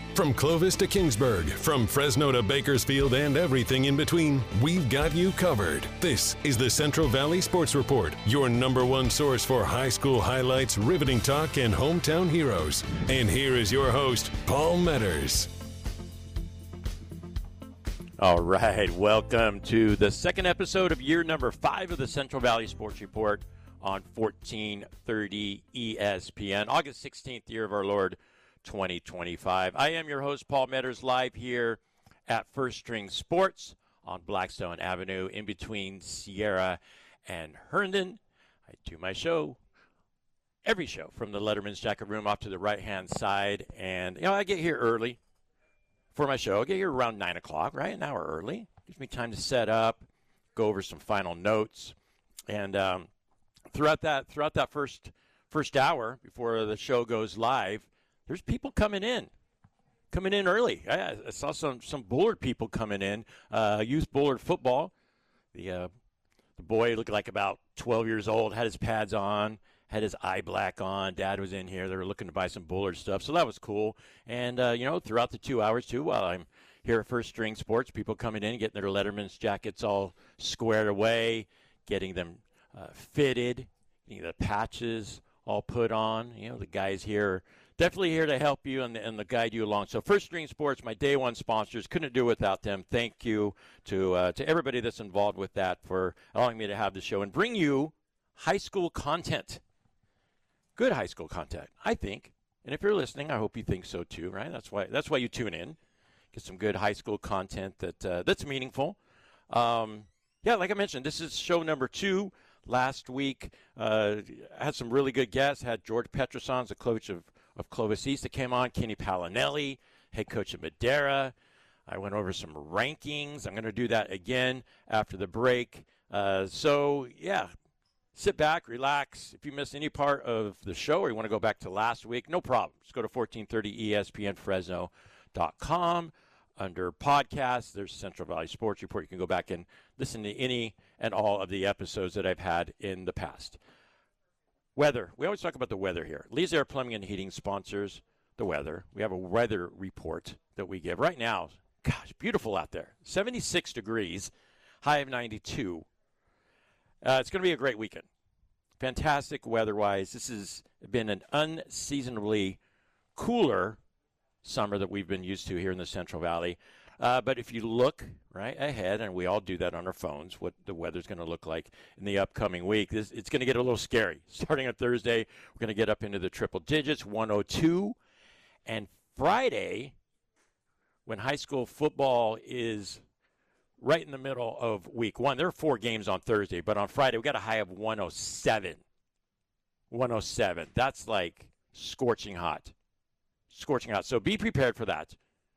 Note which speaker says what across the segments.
Speaker 1: From Clovis to Kingsburg, from Fresno to Bakersfield and everything in between, we've got you covered. This is the Central Valley Sports Report, your number one source for high school highlights, riveting talk, and hometown heroes. And here is your host, Paul Metters.
Speaker 2: All right, welcome to the second episode of year number 5 of the Central Valley Sports Report on 1430 ESPN, August 16th, year of our Lord, 2025. I am your host, Paul Metters, live here at First String Sports on Blackstone Avenue in between Sierra and Herndon. I do my show, every show, from the Letterman's Jacket Room off to the right-hand side. And, I get here early for my show. I get here around 9 o'clock, right? An hour early. Gives me time to set up, go over some final notes. And throughout that first hour before the show goes live, there's people coming in early. I saw some Bullard people coming in, youth Bullard football. The boy looked like about 12 years old, had his pads on, had his eye black on. Dad was in here. They were looking to buy some Bullard stuff, so that was cool. And, throughout the 2 hours, too, while I'm here at First String Sports, people coming in, getting their Letterman's jackets all squared away, getting them fitted, getting the patches all put on. The guys here definitely here to help you and to guide you along. So First String Sports, my day one sponsors, couldn't do without them. Thank you to everybody that's involved with that for allowing me to have the show and bring you high school content. Good high school content, I think. And if you're listening, I hope you think so too, right? That's why you tune in. Get some good high school content that's meaningful. Like I mentioned, this is show number 2. Last week, I had some really good guests. Had George Petrosons, the coach of Clovis East, that came on. Kenny Palinelli, head coach of Madera. I went over some rankings. I'm going to do that again after the break. Sit back, relax. If you missed any part of the show or you want to go back to last week, no problem. Just go to 1430ESPNFresno.com. Under podcasts, there's Central Valley Sports Report. You can go back and listen to any and all of the episodes that I've had in the past. Weather. We always talk about the weather here. Lee's Air Plumbing and Heating sponsors the weather. We have a weather report that we give. Right now, gosh, beautiful out there. 76 degrees, high of 92. It's going to be a great weekend. Fantastic weather-wise. This has been an unseasonably cooler summer that we've been used to here in the Central Valley. But if you look right ahead, and we all do that on our phones, what the weather's going to look like in the upcoming week, it's going to get a little scary. Starting on Thursday, we're going to get up into the triple digits, 102. And Friday, when high school football is right in the middle of week 1, there are 4 games on Thursday, but on Friday, we got a high of 107. 107. That's like scorching hot. Scorching hot. So be prepared for that.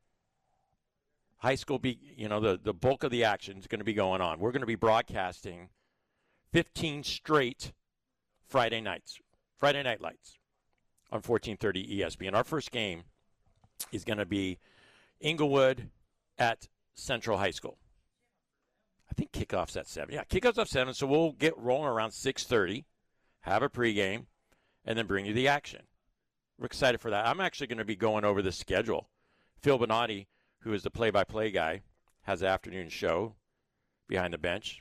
Speaker 2: High school, the bulk of the action is going to be going on. We're going to be broadcasting 15 straight Friday night lights on 1430 ESPN. Our first game is going to be Inglewood at Central High School. I think kickoff's at 7. Yeah, kickoff's at 7, so we'll get rolling around 6:30, have a pregame, and then bring you the action. We're excited for that. I'm actually going to be going over the schedule. Phil Bonatti, who is the play-by-play guy, has an afternoon show behind the bench.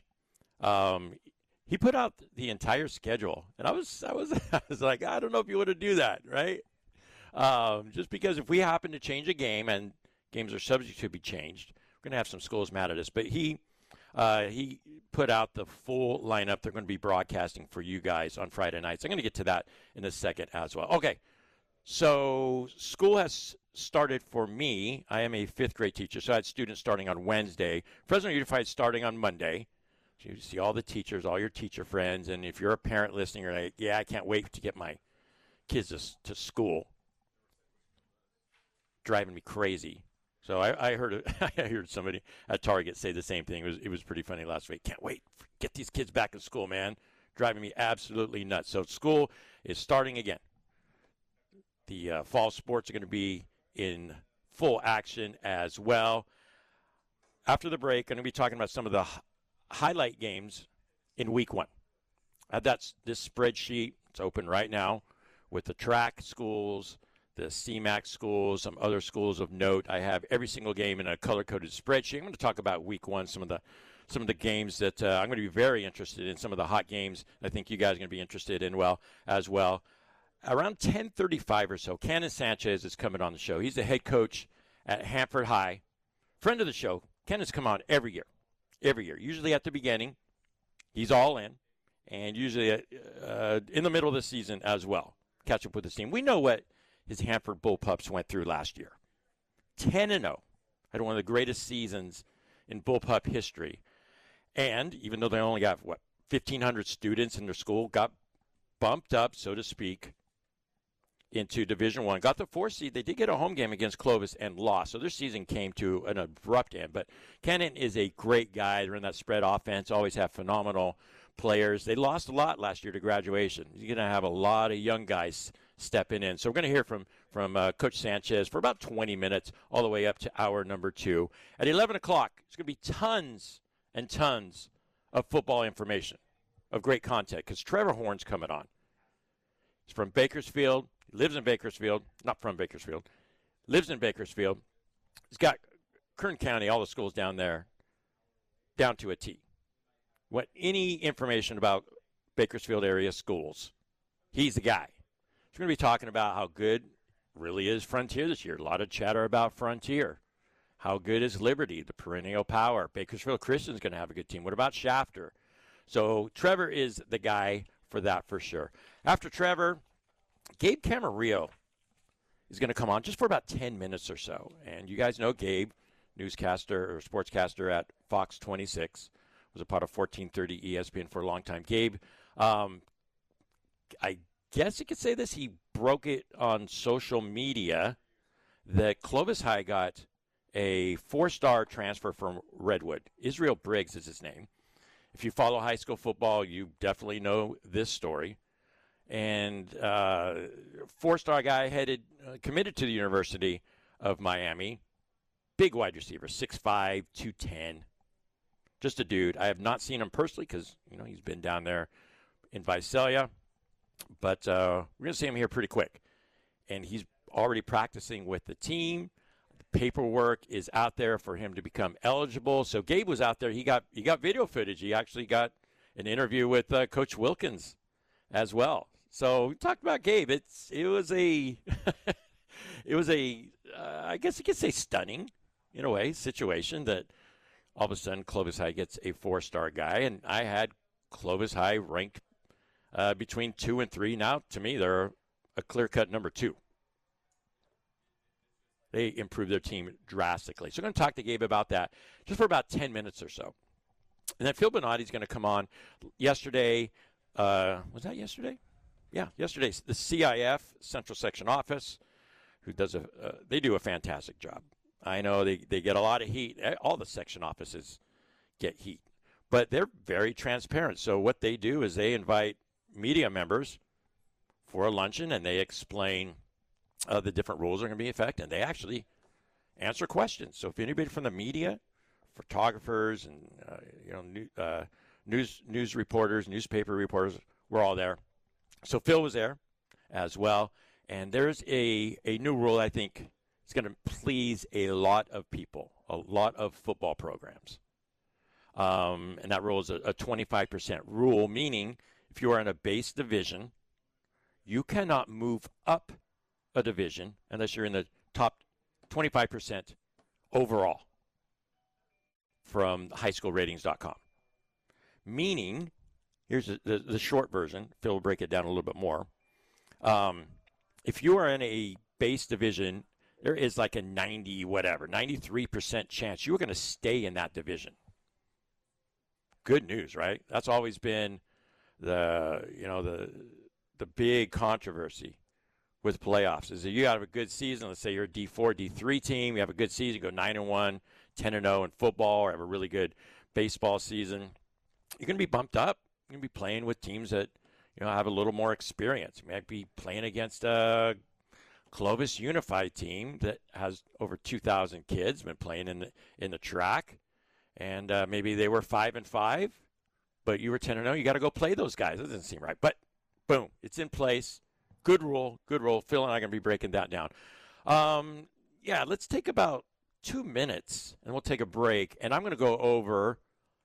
Speaker 2: He put out the entire schedule, and I was like, I don't know if you want to do that, right? Just because if we happen to change a game, and games are subject to be changed, we're going to have some schools mad at us. But he put out the full lineup they're going to be broadcasting for you guys on Friday nights. I'm going to get to that in a second as well. Okay, so school has started for me. I am a 5th grade teacher, so I had students starting on Wednesday. Fresno Unified starting on Monday. So you see all the teachers, all your teacher friends, and if you're a parent listening, you're like, I can't wait to get my kids to school. Driving me crazy. So I heard I heard somebody at Target say the same thing. It was pretty funny last week. Can't wait. Get these kids back in school, man. Driving me absolutely nuts. So school is starting again. The fall sports are going to be in full action as well. After the break, I'm going to be talking about some of the highlight games in week 1. That's this spreadsheet. It's open right now with the track schools, the CMAC schools, some other schools of note. I have every single game in a color-coded spreadsheet. I'm going to talk about week one, some of the games that I'm going to be very interested in, some of the hot games I think you guys are going to be interested in as well. Around 10:35 or so, Cannon Sanchez is coming on the show. He's the head coach at Hanford High. Friend of the show. Cannon's come on every year. Usually at the beginning, he's all in, and usually in the middle of the season as well. Catch up with his team. We know what his Hanford Bullpups went through last year. 10-0. Had one of the greatest seasons in Bullpup history. And even though they only got, 1,500 students in their school, got bumped up, so to speak, into Division I. Got the 4 seed. They did get a home game against Clovis and lost. So their season came to an abrupt end. But Cannon is a great guy. They're in that spread offense, always have phenomenal players. They lost a lot last year to graduation. You're going to have a lot of young guys stepping in. So we're going to hear from Coach Sanchez for about 20 minutes, all the way up to hour number 2. At 11 o'clock, there's going to be tons and tons of football information, of great content, because Trevor Horn's coming on. He's from Bakersfield. He lives in Bakersfield. Not from Bakersfield. Lives in Bakersfield. He's got Kern County, all the schools down there, down to a T. What any information about Bakersfield area schools, he's the guy. He's going to be talking about how good really is Frontier this year. A lot of chatter about Frontier. How good is Liberty, the perennial power? Bakersfield Christian's going to have a good team. What about Shafter? So Trevor is the guy for that for sure. After Trevor, Gabe Camarillo is going to come on just for about 10 minutes or so. And you guys know Gabe, newscaster or sportscaster at Fox 26, was a part of 1430 ESPN for a long time. Gabe, I guess you could say this, he broke it on social media that Clovis High got a 4-star transfer from Redwood. Israel Briggs is his name. If you follow high school football, you definitely know this story. And 4-star guy committed to the University of Miami. Big wide receiver, 6'5", 210. Just a dude. I have not seen him personally because, he's been down there in Visalia. But we're going to see him here pretty quick. And he's already practicing with the team. Paperwork is out there for him to become eligible. So Gabe was out there. He got video footage. He actually got an interview with Coach Wilkins as well. So we talked about Gabe. It was a I guess you could say stunning in a way situation that all of a sudden Clovis High gets a 4-star guy, and I had Clovis High ranked between 2 and 3. Now to me they're a clear-cut number 2. They improved their team drastically. So I'm going to talk to Gabe about that just for about 10 minutes or so. And then Phil Bonatti's going to come on yesterday. Was that yesterday? Yeah, yesterday. The CIF, Central Section Office, who does they do a fantastic job. I know they get a lot of heat. All the section offices get heat. But they're very transparent. So what they do is they invite media members for a luncheon, and they explain the different rules are going to be in effect, and they actually answer questions. So if anybody from the media, photographers, and news reporters, newspaper reporters, we're all there. So Phil was there as well, and there's a new rule I think is going to please a lot of people, a lot of football programs, and that rule is a 25% rule, meaning if you are in a base division, you cannot move up a division unless you're in the top 25% overall from highschoolratings.com. Meaning, here's the short version. Phil will break it down a little bit more. If you are in a base division, there is like a 93% chance you are going to stay in that division. Good news, right? That's always been the big controversy with playoffs is that you have a good season. Let's say you're a D4, D3 team. You have a good season. You go 9-1, 10-0 in football, or have a really good baseball season. You're going to be bumped up. You're going to be playing with teams that have a little more experience. You might be playing against a Clovis Unified team that has over 2,000 kids, been playing in the track, and maybe they were 5-5, but you were 10-0. You got to go play those guys. That doesn't seem right. But boom, it's in place. Good rule. Phil and I are going to be breaking that down. Let's take about 2 minutes, and we'll take a break. And I'm going to go over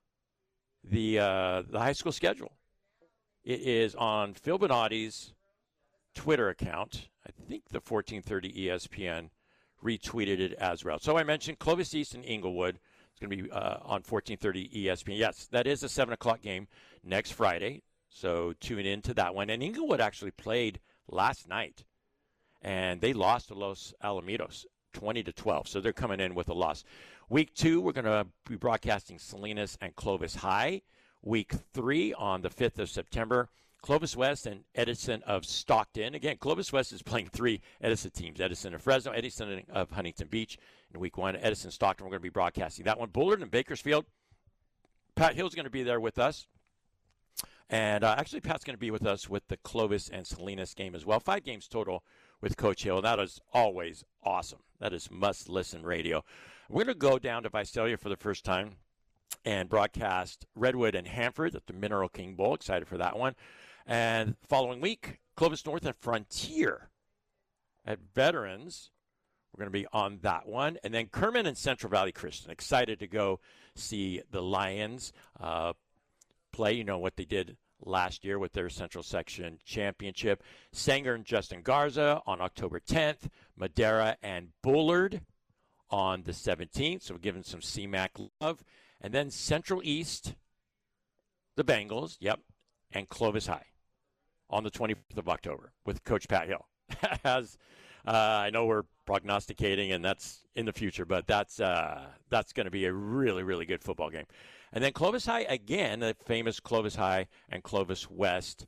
Speaker 2: the high school schedule. It is on Phil Bonatti's Twitter account. I think the 1430 ESPN retweeted it as well. So I mentioned Clovis East and Inglewood. It's going to be on 1430 ESPN. Yes, that is a 7 o'clock game next Friday. So tune in to that one. And Inglewood actually played last night, and they lost to Los Alamitos 20-12. So they're coming in with a loss. Week 2, we're going to be broadcasting Salinas and Clovis High. Week 3 on the 5th of September, Clovis West and Edison of Stockton. Again, Clovis West is playing 3 Edison teams, Edison of Fresno, Edison of Huntington Beach in week 1, Edison Stockton. We're going to be broadcasting that one. Bullard and Bakersfield. Pat Hill's going to be there with us. And actually, Pat's going to be with us with the Clovis and Salinas game as well. 5 games total with Coach Hill. That is always awesome. That is must-listen radio. We're going to go down to Visalia for the first time and broadcast Redwood and Hanford at the Mineral King Bowl. Excited for that one. And following week, Clovis North and Frontier at Veterans. We're going to be on that one. And then Kerman and Central Valley Christian. Excited to go see the Lions play. You know what they did last year with their Central Section Championship. Sanger and Justin Garza on October 10th. Madera and Bullard on the 17th. So we're giving some CMAC love. And then Central East, the Bengals, and Clovis High on the 25th of October with Coach Pat Hill. As I know we're prognosticating, and that's in the future, but that's going to be a really, really good football game. And then Clovis High, again, the famous Clovis High and Clovis West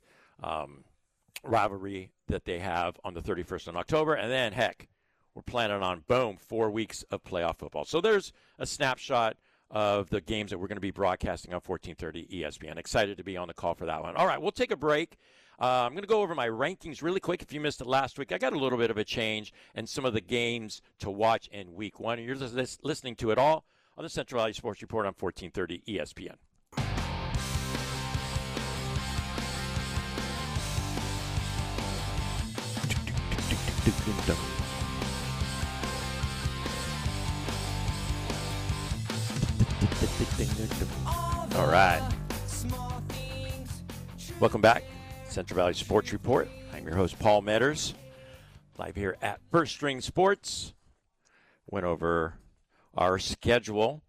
Speaker 2: rivalry that they have on the 31st of October. And then, heck, we're planning on, 4 weeks of playoff football. So there's a snapshot of the games that we're going to be broadcasting on 1430 ESPN. Excited to be on the call for that one. All right, we'll take a break. I'm going to go over my rankings really quick. If you missed it last week, I got a little bit of a change and some of the games to watch in week 1. And you're just listening to it all on the Central Valley Sports Report on 1430 ESPN. All right. Welcome back. Central Valley Sports Report. I'm your host, Paul Metters, live here at First String Sports. Went over our schedule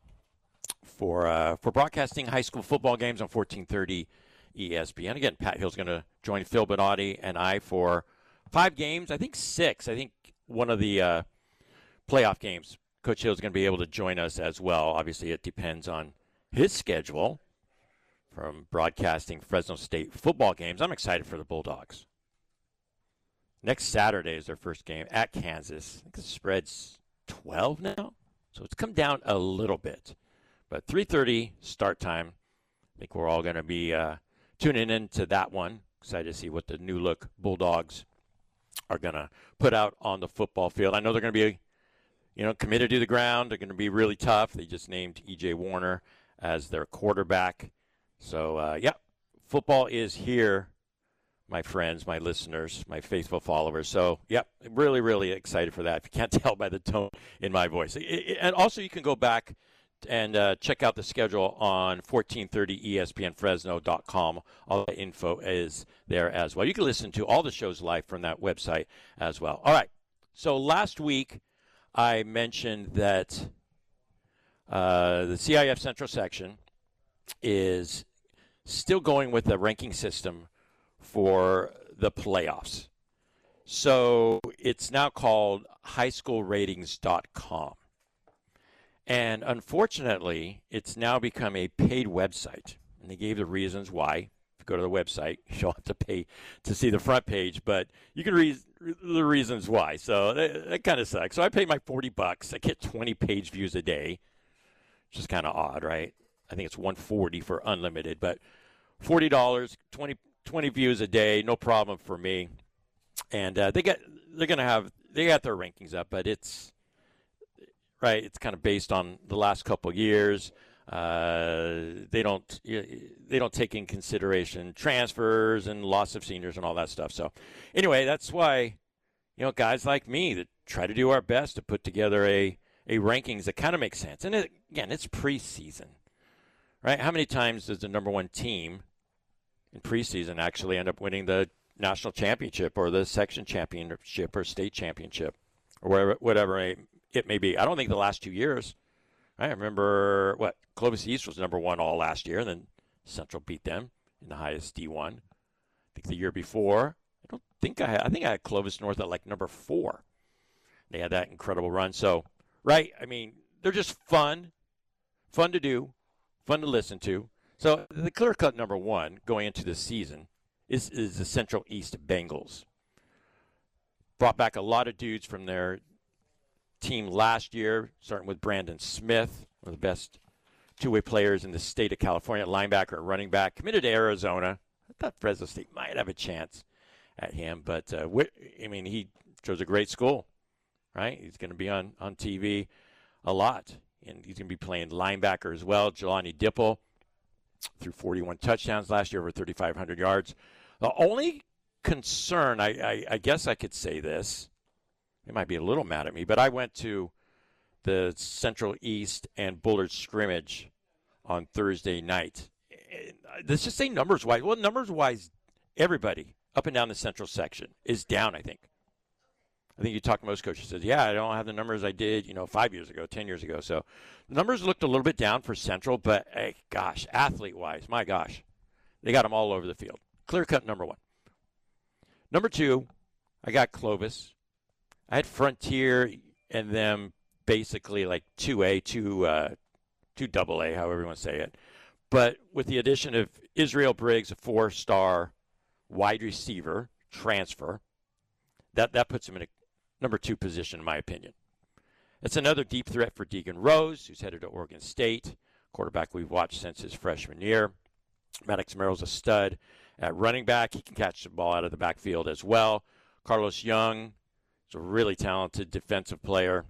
Speaker 2: for broadcasting high school football games on 1430 ESPN. Again, Pat Hill's going to join Phil Bonatti and I for 5 games. I think 6. I think one of the playoff games, Coach Hill's going to be able to join us as well. Obviously, it depends on his schedule from broadcasting Fresno State football games. I'm excited for the Bulldogs. Next Saturday is their first game at Kansas. I think the spread's 12 now, so it's come down a little bit. But 3:30 start time. I think we're all going to be tuning into that one. Excited to see what the new look Bulldogs are going to put out on the football field. I know they're going to be, committed to the ground. They're going to be really tough. They just named E.J. Warner as their quarterback. So, football is here, my friends, my listeners, my faithful followers. So, really, really excited for that. If you can't tell by the tone in my voice. And also, you can go back and check out the schedule on 1430ESPNFresno.com. All the info is there as well. You can listen to all the shows live from that website as well. All right. So, last week, I mentioned that the CIF Central Section is still going with the ranking system for the playoffs. So it's now called highschoolratings.com. And unfortunately, it's now become a paid website. And they gave the reasons why. If you go to the website, you'll have to pay to see the front page, but you can read the reasons why. So that kind of sucks. So I pay my $40. I get 20 page views a day, which is kind of odd, right? I think it's $140 for unlimited, but $40, 20 views a day, no problem for me. And they got their rankings up, but it's right. It's kind of based on the last couple of years. They don't take in consideration transfers and loss of seniors and all that stuff. So anyway, that's why, guys like me that try to do our best to put together a rankings that kind of makes sense. And again, it's preseason, right? How many times does the number one team in preseason actually end up winning the national championship or the section championship or state championship or whatever it may be? I don't think the last 2 years. I remember Clovis East was number one all last year, and then Central beat them in the highest D1. I think the year before, I think I had Clovis North at like number 4. They had that incredible run. So, right, I mean, they're just fun to do, fun to listen to. So the clear-cut number one going into the season is the Central East Bengals. Brought back a lot of dudes from their team last year, starting with Brandon Smith, one of the best two-way players in the state of California, linebacker and running back, committed to Arizona. I thought Fresno State might have a chance at him, but he chose a great school, right? He's going to be on TV a lot, and he's going to be playing linebacker as well. Jelani Dipple threw 41 touchdowns last year, over 3,500 yards. The only concern, I guess I could say this, they might be a little mad at me, but I went to the Central East and Bullard scrimmage on Thursday night. Let's just say numbers-wise. Well, numbers-wise, everybody up and down the Central section is down, I think. I think you talk to most coaches, says, yeah, I don't have the numbers I did, 5 years ago, 10 years ago. So the numbers looked a little bit down for Central, but, hey, gosh, athlete-wise, my gosh, they got them all over the field. Clear-cut number one. Number two, I got Clovis. I had Frontier and them basically like 2A, 2 AA, however you want to say it. But with the addition of Israel Briggs, a 4-star wide receiver transfer, that puts him in a number 2 position, in my opinion. It's another deep threat for Deegan Rose, who's headed to Oregon State, quarterback we've watched since his freshman year. Maddox Merrill's a stud at running back. He can catch the ball out of the backfield as well. Carlos Young is a really talented defensive player,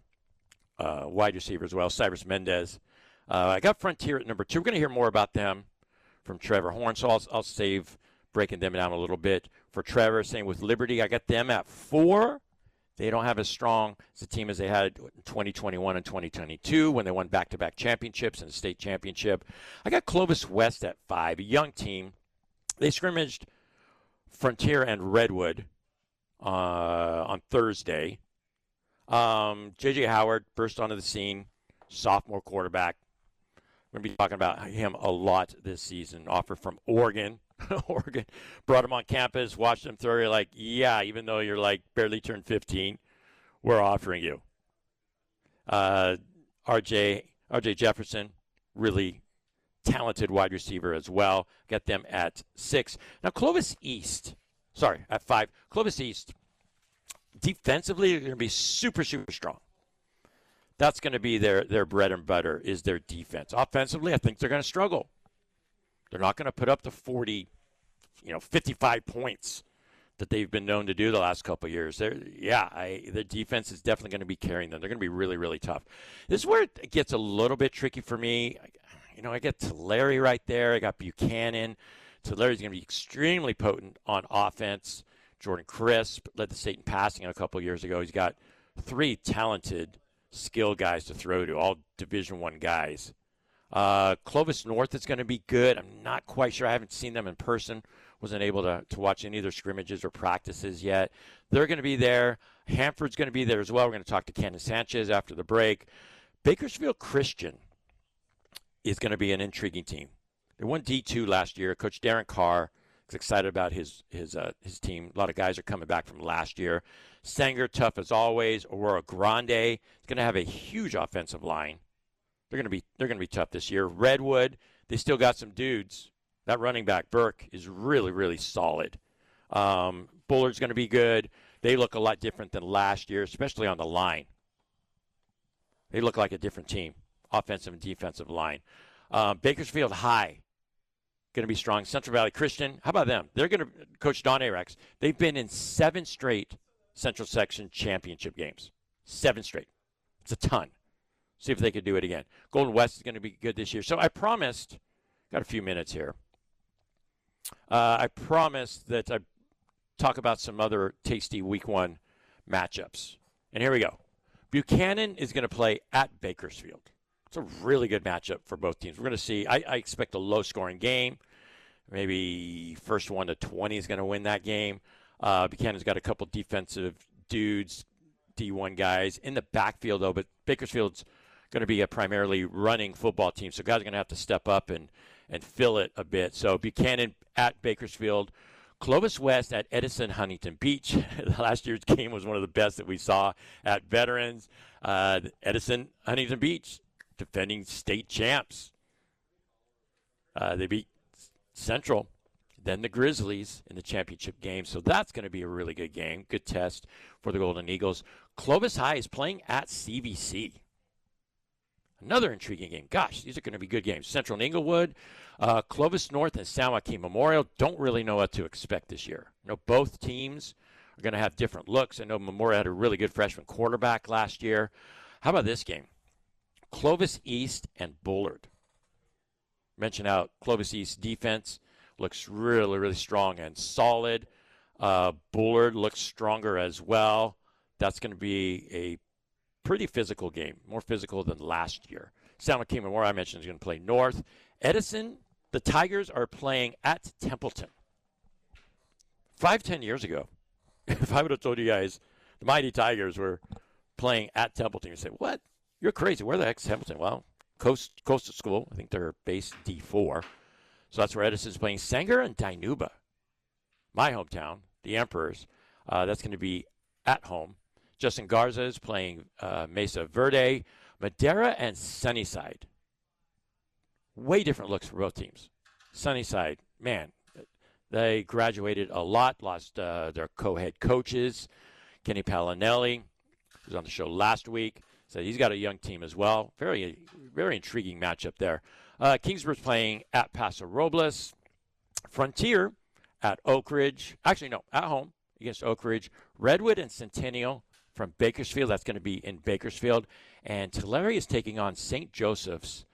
Speaker 2: wide receiver as well. Cyrus Mendez. I got Frontier at number 2. We're going to hear more about them from Trevor Horn, so I'll save breaking them down a little bit for Trevor. Same with Liberty. I got them at 4. They don't have as strong as a team as they had in 2021 and 2022 when they won back-to-back championships and a state championship. I got Clovis West at 5, a young team. They scrimmaged Frontier and Redwood on Thursday. J.J. Howard burst onto the scene, sophomore quarterback. We're going to be talking about him a lot this season. Offer from Oregon. Oregon brought him on campus, watched him throw. You're like, yeah, even though you're like barely turned 15, we're offering you. R.J. Jefferson, really talented wide receiver as well. Got them at 6. Now, at 5. Clovis East, defensively, they're going to be super, super strong. That's going to be their bread and butter is their defense. Offensively, I think they're going to struggle. They're not going to put up the 40, 55 points that they've been known to do the last couple of years. Their defense is definitely going to be carrying them. They're going to be really, really tough. This is where it gets a little bit tricky for me. I get Tulare right there. I got Buchanan. Tulare's going to be extremely potent on offense. Jordan Crisp led the state in passing a couple of years ago. He's got 3 talented skill guys to throw to, all Division I guys. Clovis North is going to be good. I'm not quite sure. I haven't seen them in person. Wasn't able to watch any of their scrimmages or practices yet. They're going to be there. Hanford's going to be there as well. We're going to talk to Cannon Sanchez after the break. Bakersfield Christian is going to be an intriguing team. They won D2 last year. Coach Darren Carr is excited about his team. A lot of guys are coming back from last year. Sanger, tough as always. Aurora Grande is going to have a huge offensive line. They're going to be tough this year. Redwood, they still got some dudes. That running back, Burke, is really, really solid. Bullard's going to be good. They look a lot different than last year, especially on the line. They look like a different team, offensive and defensive line. Bakersfield High, going to be strong. Central Valley Christian, how about them? They're going to coach Don Arex. They've been in 7 straight Central Section championship games. 7 straight. It's a ton. See if they could do it again. Golden West is going to be good this year. So I promised, got a few minutes here. I promised that I talk about some other tasty Week 1 matchups. And here we go. Buchanan is going to play at Bakersfield. It's a really good matchup for both teams. We're going to see, I expect a low-scoring game. Maybe first 1 to 20 is going to win that game. Buchanan's got a couple defensive dudes, D1 guys in the backfield, though, but Bakersfield's going to be a primarily running football team, so guys are going to have to step up and fill it a bit. So Buchanan at Bakersfield. Clovis West at Edison Huntington Beach. Last year's game was one of the best that we saw at Veterans. Edison Huntington Beach, defending state champs. They beat Central, then the Grizzlies in the championship game. So that's going to be a really good game. Good test for the Golden Eagles. Clovis High is playing at CVC. Another intriguing game. Gosh, these are going to be good games. Central and Inglewood, Clovis North, and San Joaquin Memorial. Don't really know what to expect this year. Both teams are going to have different looks. I know Memorial had a really good freshman quarterback last year. How about this game? Clovis East and Bullard. Mention out Clovis East defense looks really, really strong and solid. Bullard looks stronger as well. That's going to be a pretty physical game, more physical than last year. San Joaquin Memorial, I mentioned, is going to play North. Edison, the Tigers are playing at Templeton. 5-10 years ago, if I would have told you guys the Mighty Tigers were playing at Templeton, you'd say, what? You're crazy. Where the heck's Templeton? Well, Coastal School. I think they're based D4. So that's where Edison's playing. Sanger and Dinuba, my hometown, the Emperors. That's going to be at home. Justin Garza is playing Mesa Verde. Madera and Sunnyside. Way different looks for both teams. Sunnyside, man, they graduated a lot, lost their co-head coaches. Kenny Palinelli was on the show last week. So he's got a young team as well. Very, very intriguing matchup there. Kingsburg's playing at Paso Robles. Frontier at Oak Ridge. Actually, no, at home against Oak Ridge. Redwood and Centennial from Bakersfield. That's going to be in Bakersfield. And Tulare is taking on St. Joseph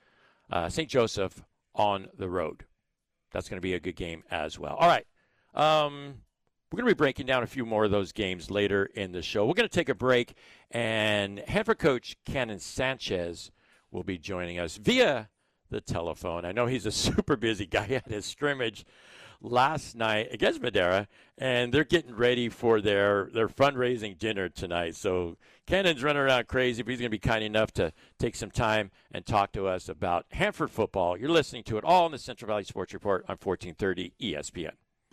Speaker 2: on the road. That's going to be a good game as well. All right. We're going to be breaking down a few more of those games later in the show. We're going to take a break, and Hanford coach Cannon Sanchez will be joining us via the telephone. I know he's a super busy guy. He had his scrimmage last night against Madera, and they're getting ready for their fundraising dinner tonight. So Cannon's running around crazy, but he's going to be kind enough to take some time and talk to us about Hanford football. You're listening to it all in the Central Valley Sports Report on 1430 ESPN.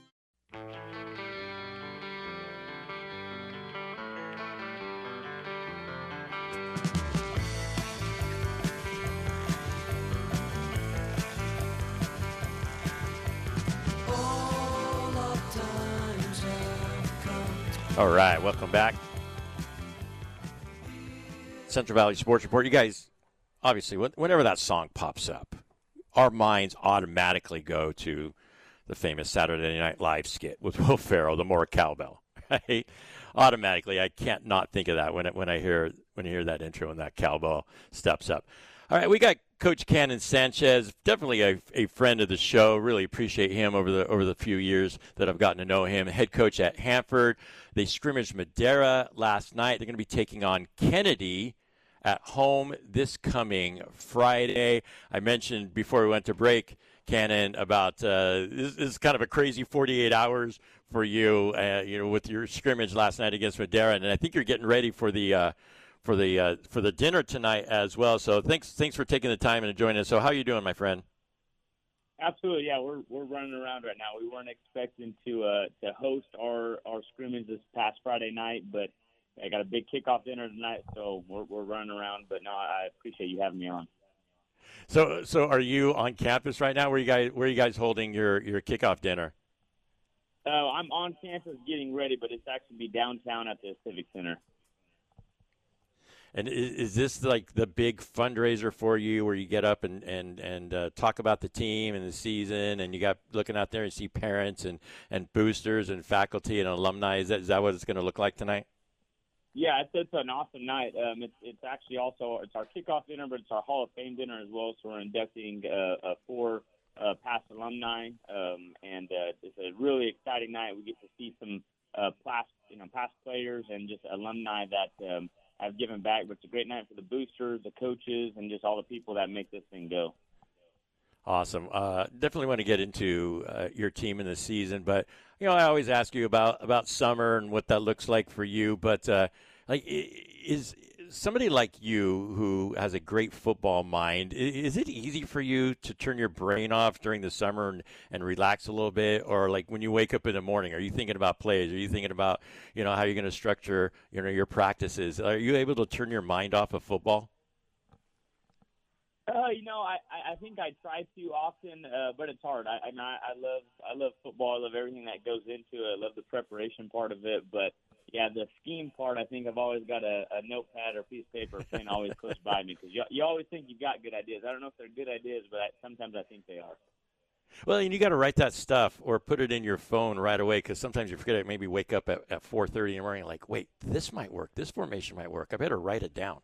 Speaker 2: All right, welcome back. Central Valley Sports Report. You guys, obviously, whenever that song pops up, our minds automatically go to the famous Saturday Night Live skit with Will Ferrell, the more cowbell. Right? Automatically, I can't not think of that when I hear that intro and that cowbell steps up. All right, we got Coach Cannon Sanchez, definitely a friend of the show. Really appreciate him over the few years that I've gotten to know him. Head coach at Hanford. They scrimmaged Madera last night. They're going to be taking on Kennedy at home this coming Friday. I mentioned before we went to break, Cannon, about this is kind of a crazy 48 hours for you, with your scrimmage last night against Madera, and I think you're getting ready for the dinner tonight as well. So thanks for taking the time and joining us. So how are you doing, my friend?
Speaker 3: Absolutely, yeah. We're running around right now. We weren't expecting to host our scrimmage this past Friday night, but I got a big kickoff dinner tonight, so we're running around. But no, I appreciate you having me on.
Speaker 2: So are you on campus right now? Where are you guys holding your kickoff dinner?
Speaker 3: I'm on campus getting ready, but it's actually be downtown at the Civic Center.
Speaker 2: And is this like the big fundraiser for you where you get up and talk about the team and the season, and you got looking out there and see parents and boosters and faculty and alumni? Is that what it's going to look like tonight?
Speaker 3: Yeah, it's an awesome night. It's actually also it's our kickoff dinner, but it's our Hall of Fame dinner as well. So we're inducting 4 past alumni, and it's a really exciting night. We get to see some past players and just alumni that have given back. But it's a great night for the boosters, the coaches, and just all the people that make this thing go.
Speaker 2: Awesome. Definitely want to get into your team in the season, but I always ask you about summer and what that looks like for you. But is somebody like you who has a great football mind, is it easy for you to turn your brain off during the summer and relax a little bit? Or like when you wake up in the morning, are you thinking about plays? Are you thinking about how you're going to structure your practices? Are you able to turn your mind off of football?
Speaker 3: I think I try to often, but it's hard. I love football. I love everything that goes into it. I love the preparation part of it. But yeah, the scheme part, I think I've always got a notepad or piece of paper or pen always close by me because you always think you've got good ideas. I don't know if they're good ideas, but sometimes I think they are.
Speaker 2: Well, and you got to write that stuff or put it in your phone right away because sometimes you forget it. Maybe wake up at 4:30 in the morning like, wait, this might work. This formation might work. I better write it down.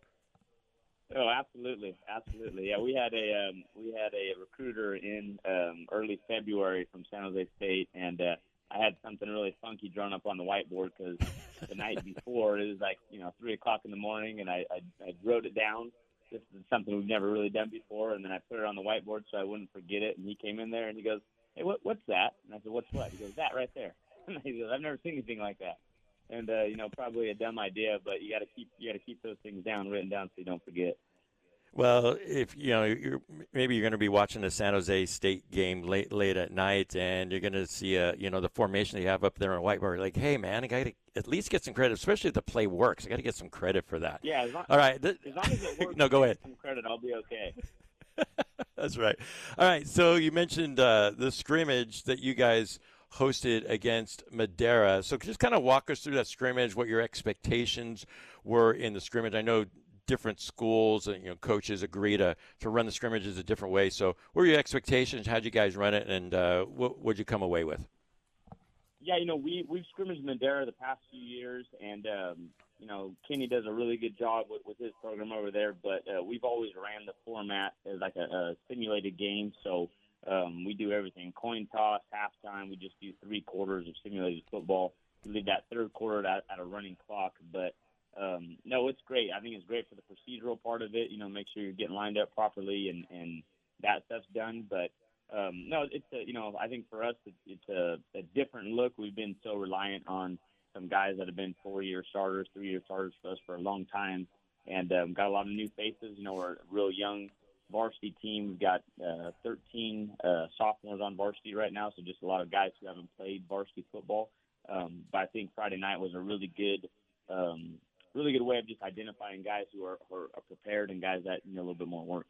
Speaker 3: Oh, absolutely. Yeah, we had a recruiter in early February from San Jose State, and I had something really funky drawn up on the whiteboard because the night before it was like 3:00 in the morning, and I wrote it down. This is something we've never really done before, and then I put it on the whiteboard so I wouldn't forget it. And he came in there and he goes, "Hey, what's that?" And I said, "What's what?" He goes, "That right there." And he goes, "I've never seen anything like that." And probably a dumb idea, but you got to keep those things written down so you don't forget.
Speaker 2: Well, if you're going to be watching the San Jose State game late at night, and you're going to see the formation that you have up there on whiteboard. Like, hey man, I got to at least get some credit, especially if the play works. I got to get some credit for that.
Speaker 3: Yeah.
Speaker 2: All right.
Speaker 3: As long as it works,
Speaker 2: no, go ahead.
Speaker 3: Some credit, I'll be okay.
Speaker 2: That's right. All right. So you mentioned the scrimmage that you guys hosted against Madera. So just kind of walk us through that scrimmage, what your expectations were in the scrimmage. I know different schools and coaches agree to run the scrimmages a different way. So what were your expectations? How'd you guys run it, and what'd you come away with?
Speaker 3: Yeah, we've scrimmaged Madera the past few years, and Kenny does a really good job with his program over there. But we've always ran the format as like a simulated game. So we do everything: coin toss, halftime. We just do 3 quarters of simulated football. We leave that third quarter at a running clock, but. No, it's great. I think it's great for the procedural part of it. Make sure you're getting lined up properly and that stuff's done. But no, it's I think for us it's a different look. We've been so reliant on some guys that have been 4-year starters, 3-year starters for us for a long time, and got a lot of new faces. We're a real young varsity team. We've got 13 sophomores on varsity right now, so just a lot of guys who haven't played varsity football. But I think Friday night was a really good way of just identifying guys who are prepared and guys that need a little bit more work.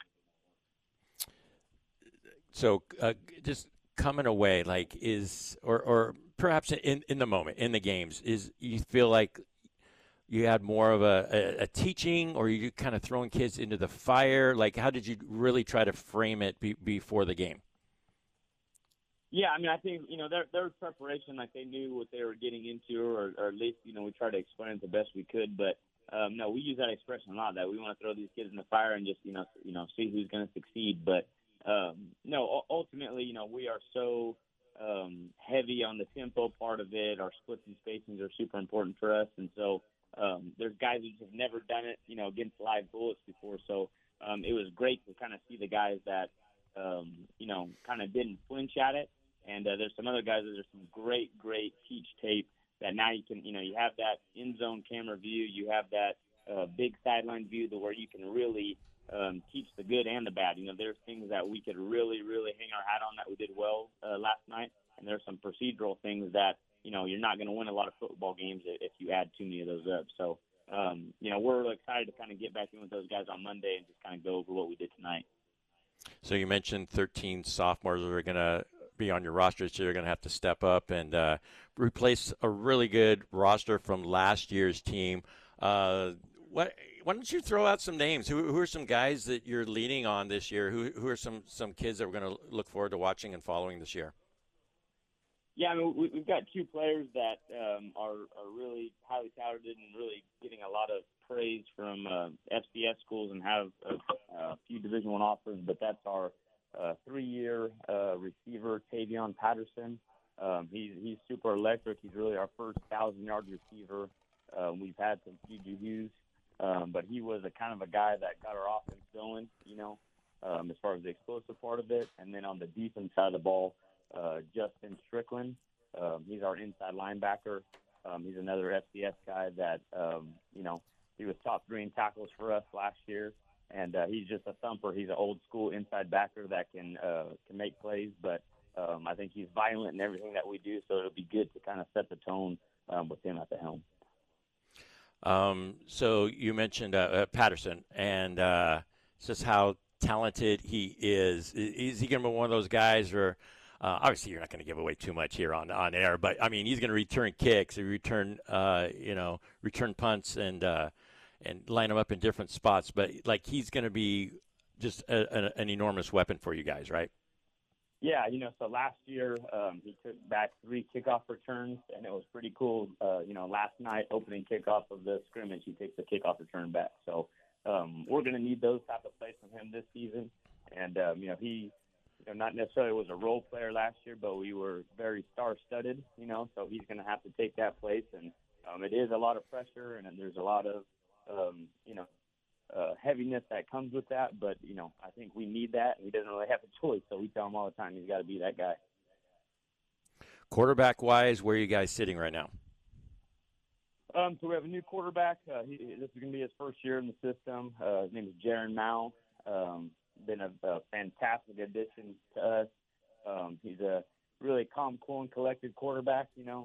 Speaker 3: So
Speaker 2: just coming away, like or perhaps in the moment, in the games, you feel like you had more of a teaching, or you kind of throwing kids into the fire? Like, how did you really try to frame it before the game?
Speaker 3: Yeah, I mean, I think, their preparation, like they knew what they were getting into, or at least, we tried to explain it the best we could. But, no, we use that expression a lot, that we want to throw these kids in the fire and just, see who's going to succeed. But, no, ultimately, we are so heavy on the tempo part of it. Our splits and spacings are super important for us. And so there's guys who just have never done it, against live bullets before. So it was great to kind of see the guys that, kind of didn't flinch at it. And there's some other guys, there's some great teach tape that now you can, you have that end zone camera view. You have that big sideline view where you can really teach the good and the bad. There's things that we could really hang our hat on that we did well last night. And there's some procedural things that, you're not going to win a lot of football games if you add too many of those up. So, we're really excited to kind of get back in with those guys on Monday and just kind of go over what we did tonight.
Speaker 2: So you mentioned 13 sophomores that are going to be on your roster, so you're going to have to step up and replace a really good roster from last year's team. Why don't you throw out some names? Who are some guys that you're leaning on this year? Who are some kids that we're going to look forward to watching and following this year?
Speaker 3: Yeah, I mean, we've got two players that are really highly touted and really getting a lot of praise from FCS schools and have a few Division I offers. But that's our 3-year receiver, Tavion Patterson. He's super electric. He's really our first 1,000-yard receiver. We've had some Juju Hughes, but he was a kind of a guy that got our offense going, as far as the explosive part of it. And then on the defense side of the ball, Justin Strickland. He's our inside linebacker. He's another FCS guy that, he was top 3 in tackles for us last year. And he's just a thumper. He's an old-school inside backer that can make plays. But I think he's violent in everything that we do, so it'll be good to kind of set the tone with him at the helm.
Speaker 2: So you mentioned Patterson, and just how talented he is. Is he going to be one of those guys where obviously you're not going to give away too much here on air, but I mean, he's going to return kicks, return punts, and line them up in different spots. But like, he's going to be just an enormous weapon for you guys, right?
Speaker 3: Yeah, so last year he took back 3 kickoff returns, and it was pretty cool. Last night, opening kickoff of the scrimmage, he takes the kickoff return back. So we're going to need those type of plays from him this season. And, he not necessarily was a role player last year, but we were very star-studded, so he's going to have to take that place. And it is a lot of pressure, and there's a lot of, heaviness that comes with that. But, I think we need that, and he doesn't really have a choice. So we tell him all the time he's got to be that guy.
Speaker 2: Quarterback-wise, where are you guys sitting right now?
Speaker 3: So we have a new quarterback. This is going to be his first year in the system. His name is Jaron Mao. Been a fantastic addition to us. He's a really calm, cool, and collected quarterback,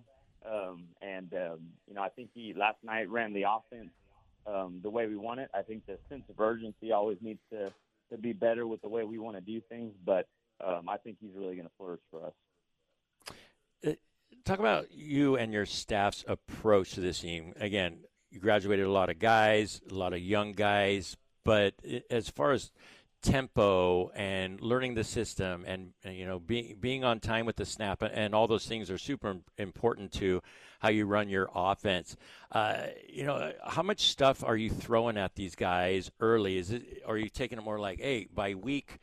Speaker 3: I think he last night ran the offense the way we want it. I think the sense of urgency always needs to be better with the way we want to do things, but I think he's really going to flourish for us.
Speaker 2: Talk about you and your staff's approach to this team. Again, you graduated a lot of guys, a lot of young guys, but as far as tempo and learning the system and being on time with the snap and all those things are super important to how you run your offense. How much stuff are you throwing at these guys early? Are you taking it more like, hey, by week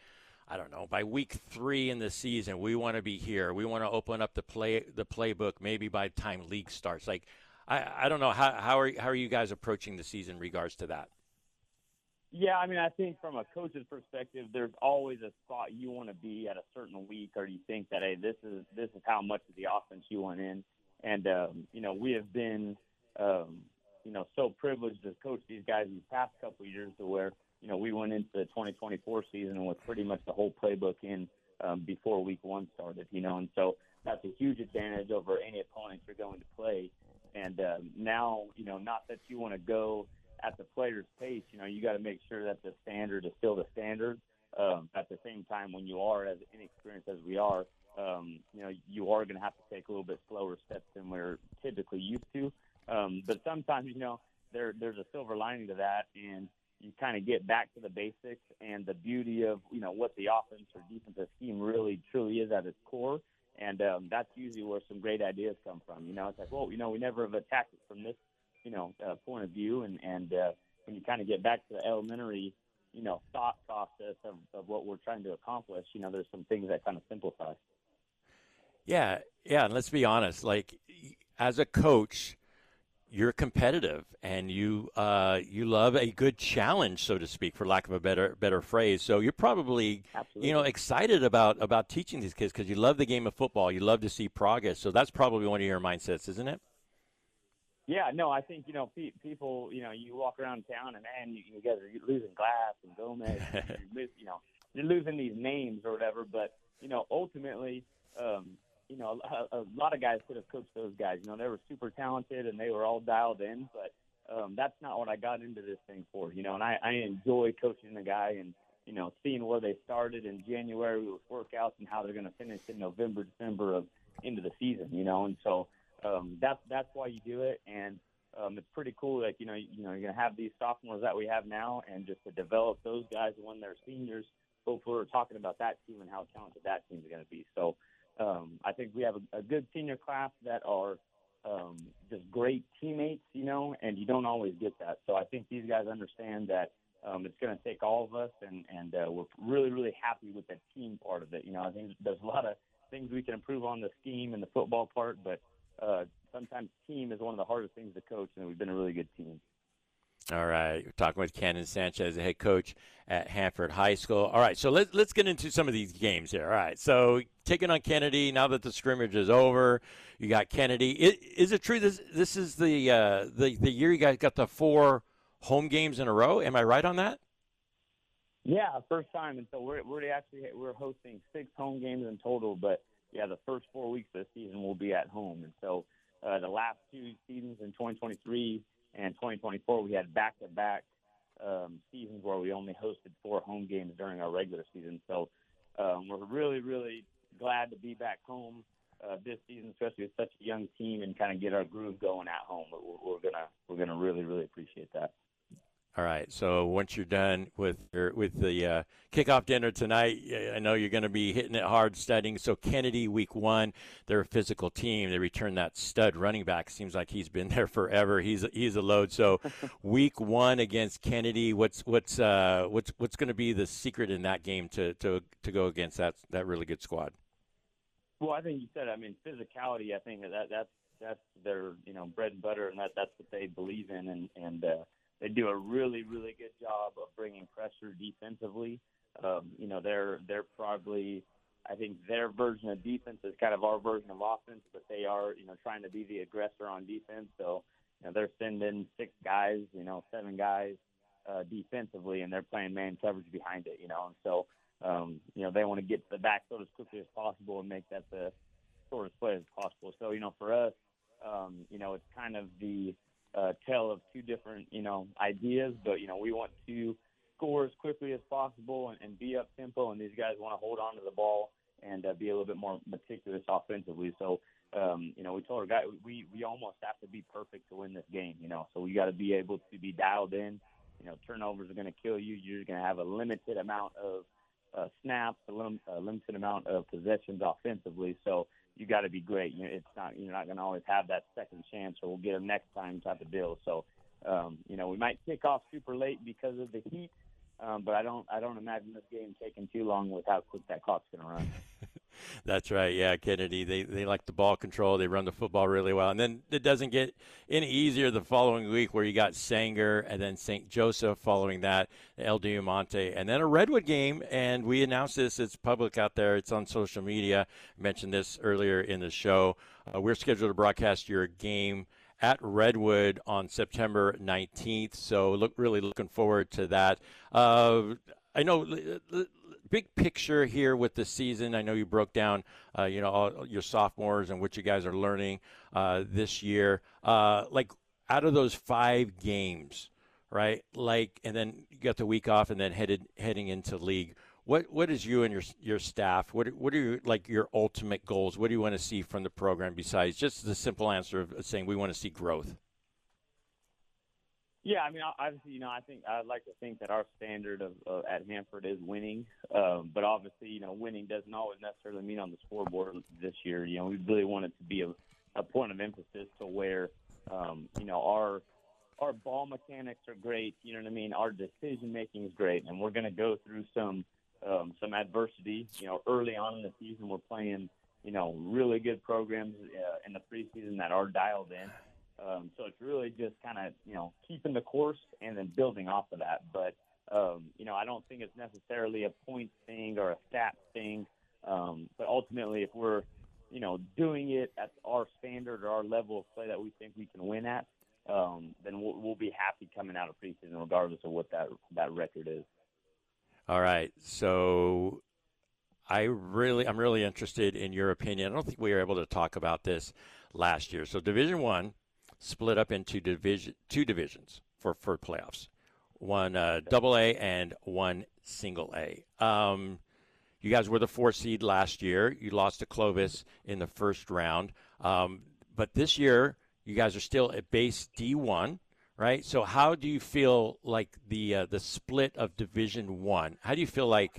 Speaker 2: 3 in the season, we want to be here. We want to open up the playbook maybe by the time league starts. Like, I don't know, how are you guys approaching the season in regards to that?
Speaker 3: Yeah, I mean, I think from a coach's perspective, there's always a spot you want to be at a certain week, or you think that, hey, this is how much of the offense you want in. And, we have been, so privileged to coach these guys these past couple of years to where, we went into the 2024 season with pretty much the whole playbook in before week 1 started, and so that's a huge advantage over any opponent you're going to play. And now, not that you want to go at the player's pace, you got to make sure that the standard is still the standard. At the same time, when you are as inexperienced as we are, you are going to have to take a little bit slower steps than we're typically used to. But sometimes, there's a silver lining to that, and you kind of get back to the basics and the beauty of, what the offense or defensive scheme really truly is at its core. And that's usually where some great ideas come from. It's like, well, we never have attacked it from this point of view, and when you kind of get back to the elementary, thought process of what we're trying to accomplish, there's some things that kind of simplify.
Speaker 2: Yeah, and let's be honest, like, as a coach, you're competitive, and you love a good challenge, so to speak, for lack of a better phrase. So you're probably
Speaker 3: Absolutely.
Speaker 2: Excited about teaching these kids because you love the game of football, you love to see progress. So that's probably one of your mindsets, isn't it?
Speaker 3: Yeah, no, I think, people, you walk around town and, man, you guys are losing Glass and Gomez, you're losing these names or whatever. But, ultimately, a lot of guys could have coached those guys. They were super talented and they were all dialed in, but that's not what I got into this thing for, and I enjoy coaching the guy and, seeing where they started in January with workouts and how they're going to finish in November, December of into the season, and so that's why you do it. And it's pretty cool that, you're going to have these sophomores that we have now, and just to develop those guys when they're seniors. Hopefully we're talking about that team and how talented that team is going to be. So I think we have a good senior class that are just great teammates, and you don't always get that. So I think these guys understand that it's going to take all of us, and we're really, really happy with the team part of it. I think there's a lot of things we can improve on the scheme and the football part, but sometimes team is one of the hardest things to coach, and we've been a really good team.
Speaker 2: All right. We're talking with Cannon Sanchez, the head coach at Hanford High School. All right, so let's get into some of these games here. All right, so taking on Kennedy, now that the scrimmage is over, you got Kennedy. Is it true this is the year you guys got the 4 home games in a row? Am I right on that?
Speaker 3: Yeah, first time. And so we're hosting 6 home games in total, but, yeah, the first 4 weeks of the season will be at home. And so the last 2 seasons in 2023 and 2024, we had back-to-back seasons where we only hosted 4 home games during our regular season. So we're really, really glad to be back home this season, especially with such a young team, and kind of get our groove going at home. We're gonna really, really appreciate that.
Speaker 2: All right. So once you're done with the kickoff dinner tonight, I know you're going to be hitting it hard studying. So Kennedy, week 1, they're a physical team. They return that stud running back. Seems like he's been there forever. He's a load. So week 1 against Kennedy, what's going to be the secret in that game to go against that really good squad?
Speaker 3: Well, I think you said. I mean, physicality. I think that's their bread and butter, and that's what they believe in, and they do a really, really good job of bringing pressure defensively. They're probably, I think their version of defense is kind of our version of offense, but they are, trying to be the aggressor on defense. So, they're sending 6 guys, 7 guys defensively, and they're playing man coverage behind it, And so, they want to get to the backfield as quickly as possible and make that the shortest play as possible. So, for us, it's kind of the tale of 2 different, ideas, but, we want to score as quickly as possible and be up tempo, and these guys want to hold on to the ball and be a little bit more meticulous offensively. So, we told our guys we almost have to be perfect to win this game, so we got to be able to be dialed in. Turnovers are going to kill you. You're going to have a limited amount of snaps, a limited amount of possessions offensively. So you got to be great. You're not going to always have that second chance, or we'll get them next time type of deal. So, we might kick off super late because of the heat, but I don't imagine this game taking too long with how quick that clock's going to run.
Speaker 2: That's right. Yeah, Kennedy, they like the ball control. They run the football really well. And then it doesn't get any easier the following week, where you got Sanger and then St. Joseph following that, El Diamante, and then a Redwood game. And we announced this. It's public out there. It's on social media. I mentioned this earlier in the show. We're scheduled to broadcast your game at Redwood on September 19th. So really looking forward to that. I know big picture here with the season. I know you broke down, all your sophomores and what you guys are learning this year. Like out of those 5 games, right? Like, and then you got the week off, and then heading into league. What is you and your staff? What are your ultimate goals? What do you want to see from the program besides just the simple answer of saying we want to see growth?
Speaker 3: Yeah, I mean, obviously, I'd like to think that our standard of at Hanford is winning, but obviously, winning doesn't always necessarily mean on the scoreboard this year. We really want it to be a point of emphasis to where, our ball mechanics are great. You know what I mean? Our decision making is great, and we're going to go through some adversity. Early on in the season, we're playing, really good programs in the preseason that are dialed in. So it's really just kind of, keeping the course and then building off of that. But, I don't think it's necessarily a point thing or a stat thing. But ultimately, if we're, doing it at our standard or our level of play that we think we can win at, then we'll be happy coming out of preseason regardless of what that record is.
Speaker 2: All right. So I'm really interested in your opinion. I don't think we were able to talk about this last year. So Division I split up into two divisions for playoffs, one AA and one single A. You guys were the 4 seed last year. You lost to Clovis in the first round. But this year, you guys are still at base D1, right? So how do you feel like the split of Division I? How do you feel like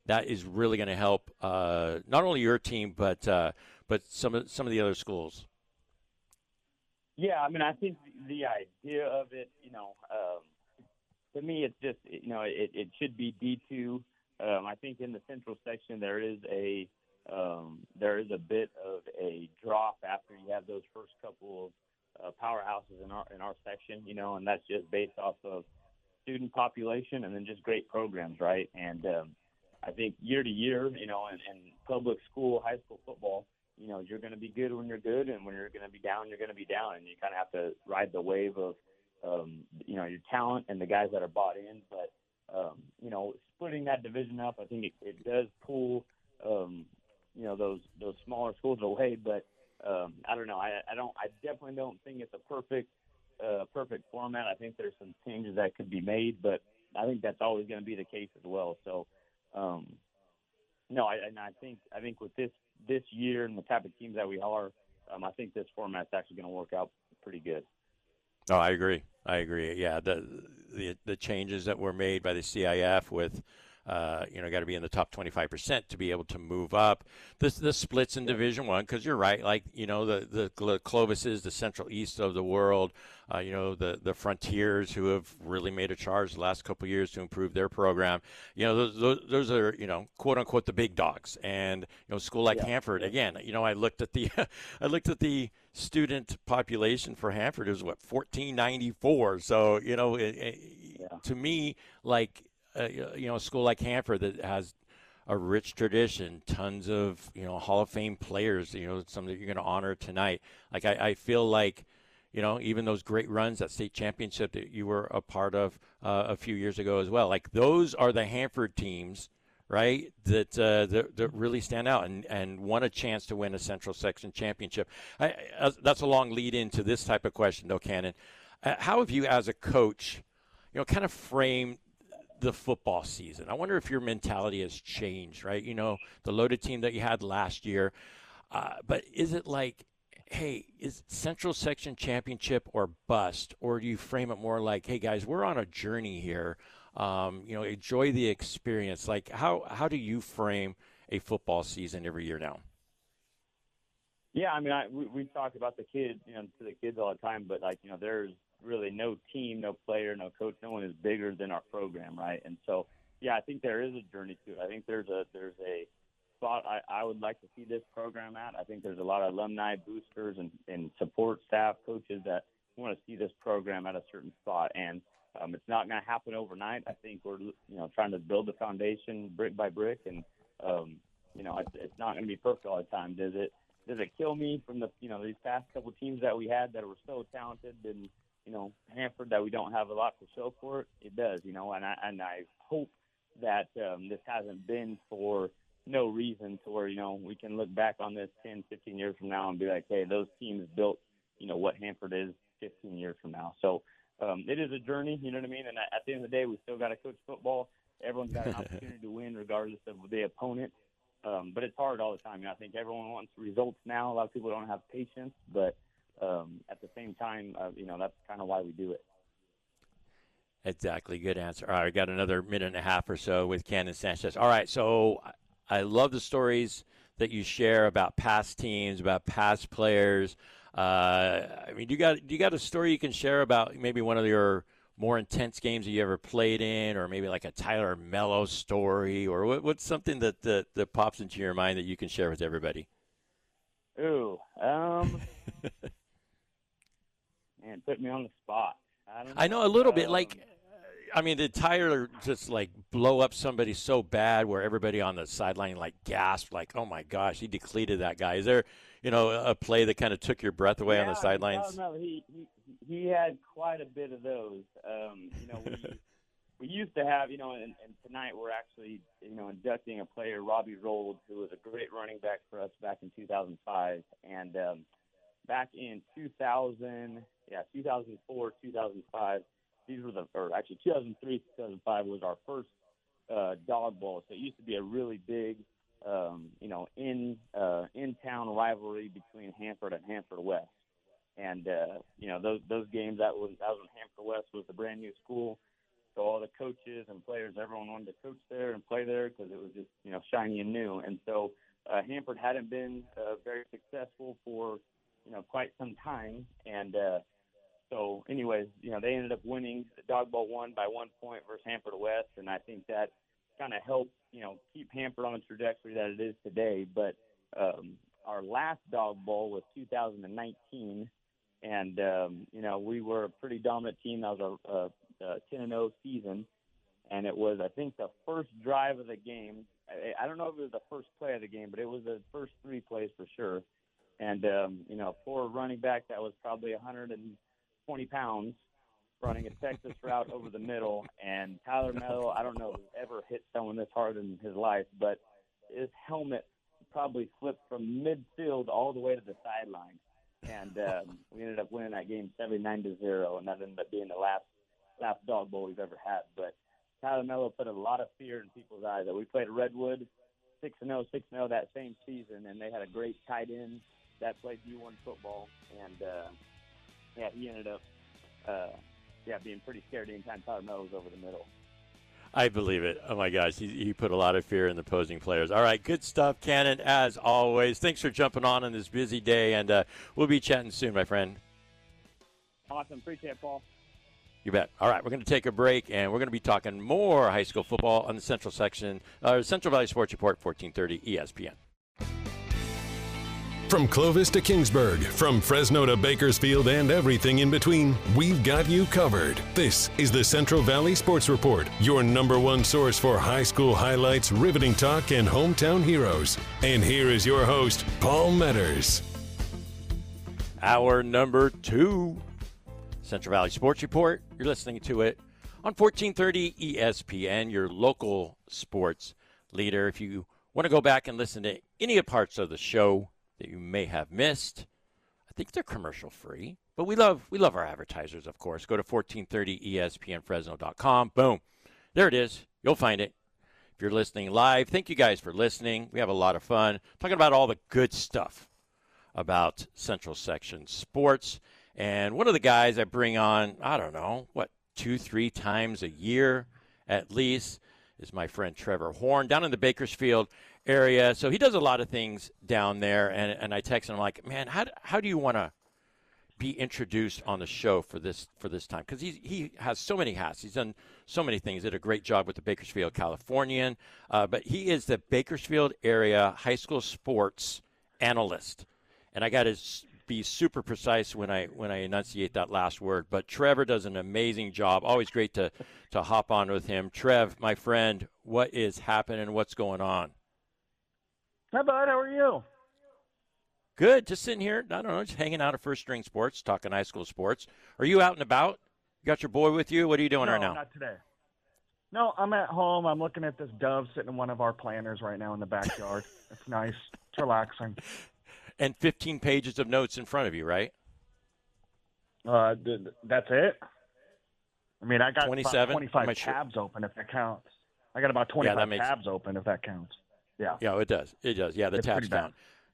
Speaker 2: that is really going to help not only your team but some of the other schools.
Speaker 3: Yeah, I mean, I think the idea of it, to me, it's just, it should be D2. I think in the central section there is a bit of a drop after you have those first couple of powerhouses in our section, and that's just based off of student population and then just great programs, right? And I think year to year, in public school, high school football, you're going to be good when you're good, and when you're going to be down, you're going to be down, and you kind of have to ride the wave of your talent and the guys that are bought in. But splitting that division up, I think it does pull those smaller schools away. But I don't know. I definitely don't think it's a perfect format. I think there's some changes that could be made, but I think that's always going to be the case as well. So I think with this year and the type of teams that we are, I think this format's actually going to work out pretty good.
Speaker 2: Oh, I agree. Yeah, the changes that were made by the CIF with, got to be in the top 25% to be able to move up. The splits in Division I, because you're right, like, the Clovises, the Central East of the world, the Frontiers, who have really made a charge the last couple of years to improve their program. Those are, quote unquote, the big dogs. And, a school like Hanford, again, I looked at the student population for Hanford. It was 1494. So, to me, like, a school like Hanford that has a rich tradition, tons of, Hall of Fame players, some that you're going to honor tonight. Like, I feel like, even those great runs, that state championship that you were a part of a few years ago as well, like, those are the Hanford teams, right, that really stand out and won a chance to win a Central Section championship. That's a long lead into this type of question, though, Cannon. How have you, as a coach, kind of framed the football season? I wonder if your mentality has changed, right? The loaded team that you had last year. But is it like, hey, is Central Section championship or bust? Or do you frame it more like, hey, guys, we're on a journey here. Enjoy the experience. Like, how do you frame a football season every year now?
Speaker 3: Yeah, I mean, we talk about the kids, to the kids all the time, but, like, there's really no team, no player, no coach, no one is bigger than our program, right? And so, yeah, I think there is a journey to it. I think there's a spot I would like to see this program at. I think there's a lot of alumni, boosters, and support staff, coaches that want to see this program at a certain spot. And it's not going to happen overnight. I think we're, trying to build the foundation brick by brick, and it's not going to be perfect all the time. Does it kill me from the these past couple teams that we had that were so talented and Hanford that we don't have a lot to show for it? It does, and I hope that this hasn't been for no reason to where we can look back on this 10, 15 years from now and be like, hey, those teams built what Hanford is 15 years from now. So it is a journey, you know what I mean? And at the end of the day, we still got to coach football. Everyone's got an opportunity to win regardless of the opponent. But it's hard all the time. I think everyone wants results now. A lot of people don't have patience, but at the same time, that's kind of why we do it.
Speaker 2: Exactly. Good answer. All right, I got another minute and a half or so with Cannon Sanchez. All right, so I love the stories that you share about past teams, about past players. I mean, do you got a story you can share about maybe one of your more intense games that you ever played in, or maybe like a Tyler Mello story, or what's something that pops into your mind that you can share with everybody?
Speaker 3: Ooh, man, put me on the spot.
Speaker 2: I know a little bit. Like, I mean, did Tyler just like blow up somebody so bad where everybody on the sideline like gasped, like, "Oh my gosh, he depleted that guy"? Is there, a play that kind of took your breath away on the sidelines?
Speaker 3: No, he had quite a bit of those. We used to have, and tonight we're actually, inducting a player, Robbie Rold, who was a great running back for us back in 2005. And back in 2004, 2005, 2003, 2005 was our first dog bowl. So it used to be a really big, in-town rivalry between Hanford and Hanford West. And, those games, that was when Hanford West was the brand new school. So all the coaches and players, everyone wanted to coach there and play there because it was just, shiny and new. And so Hanford hadn't been very successful for, quite some time. And so anyways, they ended up winning. The Dog Bowl won by 1 point versus Hanford West. And I think that kind of helped, keep Hanford on the trajectory that it is today. But our last Dog Bowl was 2019. And, we were a pretty dominant team. That was a 10-0 season. And it was, I think, the first drive of the game. I don't know if it was the first play of the game, but it was the first 3 plays for sure. And, for a running back that was probably 120 pounds running a Texas route over the middle. And Tyler Mello, I don't know if he's ever hit someone this hard in his life, but his helmet probably flipped from midfield all the way to the sideline. And we ended up winning that game 79-0, and that ended up being the last Dog Bowl we've ever had. But Tyler Mello put a lot of fear in people's eyes. We played Redwood 6-0 that same season, and they had a great tight end that played D1 football. And, he ended up, being pretty scared anytime Tyler Mello was over the middle.
Speaker 2: I believe it. Oh, my gosh. He put a lot of fear in the opposing players. All right, good stuff, Cannon, as always. Thanks for jumping on this busy day, and we'll be chatting soon, my friend.
Speaker 3: Awesome. Appreciate it, Paul.
Speaker 2: You bet. All right, we're going to take a break, and we're going to be talking more high school football on the Central Valley Sports Report, 1430 ESPN.
Speaker 1: From Clovis to Kingsburg, from Fresno to Bakersfield and everything in between, we've got you covered. This is the Central Valley Sports Report, your #1 source for high school highlights, riveting talk, and hometown heroes. And here is your host, Paul Metters.
Speaker 2: Hour number 2, Central Valley Sports Report. You're listening to it on 1430 ESPN, your local sports leader. If you want to go back and listen to any parts of the show that you may have missed, I think they're commercial free, but we love our advertisers, of course. Go to 1430ESPNFresno.com. Boom. There it is. You'll find it. If you're listening live, thank you guys for listening. We have a lot of fun talking about all the good stuff about Central Section sports. And one of the guys I bring on, 2-3 times a year at least, is my friend Trevor Horn down in the Bakersfield area. So he does a lot of things down there, and I text him, I'm like, man, how do you want to be introduced on the show for this time? Because he has so many hats. He's done so many things. Did a great job with the Bakersfield Californian, but he is the Bakersfield area high school sports analyst. And I got to be super precise when I enunciate that last word. But Trevor does an amazing job. Always great to hop on with him. Trev, my friend, what is happening? What's going on?
Speaker 4: Hi, bud. How are you?
Speaker 2: Good. Just sitting here, just hanging out at First String Sports, talking high school sports. Are you out and about? You got your boy with you? What are you doing right now?
Speaker 4: No, not today. No, I'm at home. I'm looking at this dove sitting in one of our planters right now in the backyard. It's nice. It's relaxing.
Speaker 2: And 15 pages of notes in front of you, right?
Speaker 4: That's it? I mean, I got
Speaker 2: 27,
Speaker 4: 25 tabs open, if that counts. I got about 25 tabs open, if that counts. Yeah.
Speaker 2: Yeah, it does. It does. Yeah, the tabs count.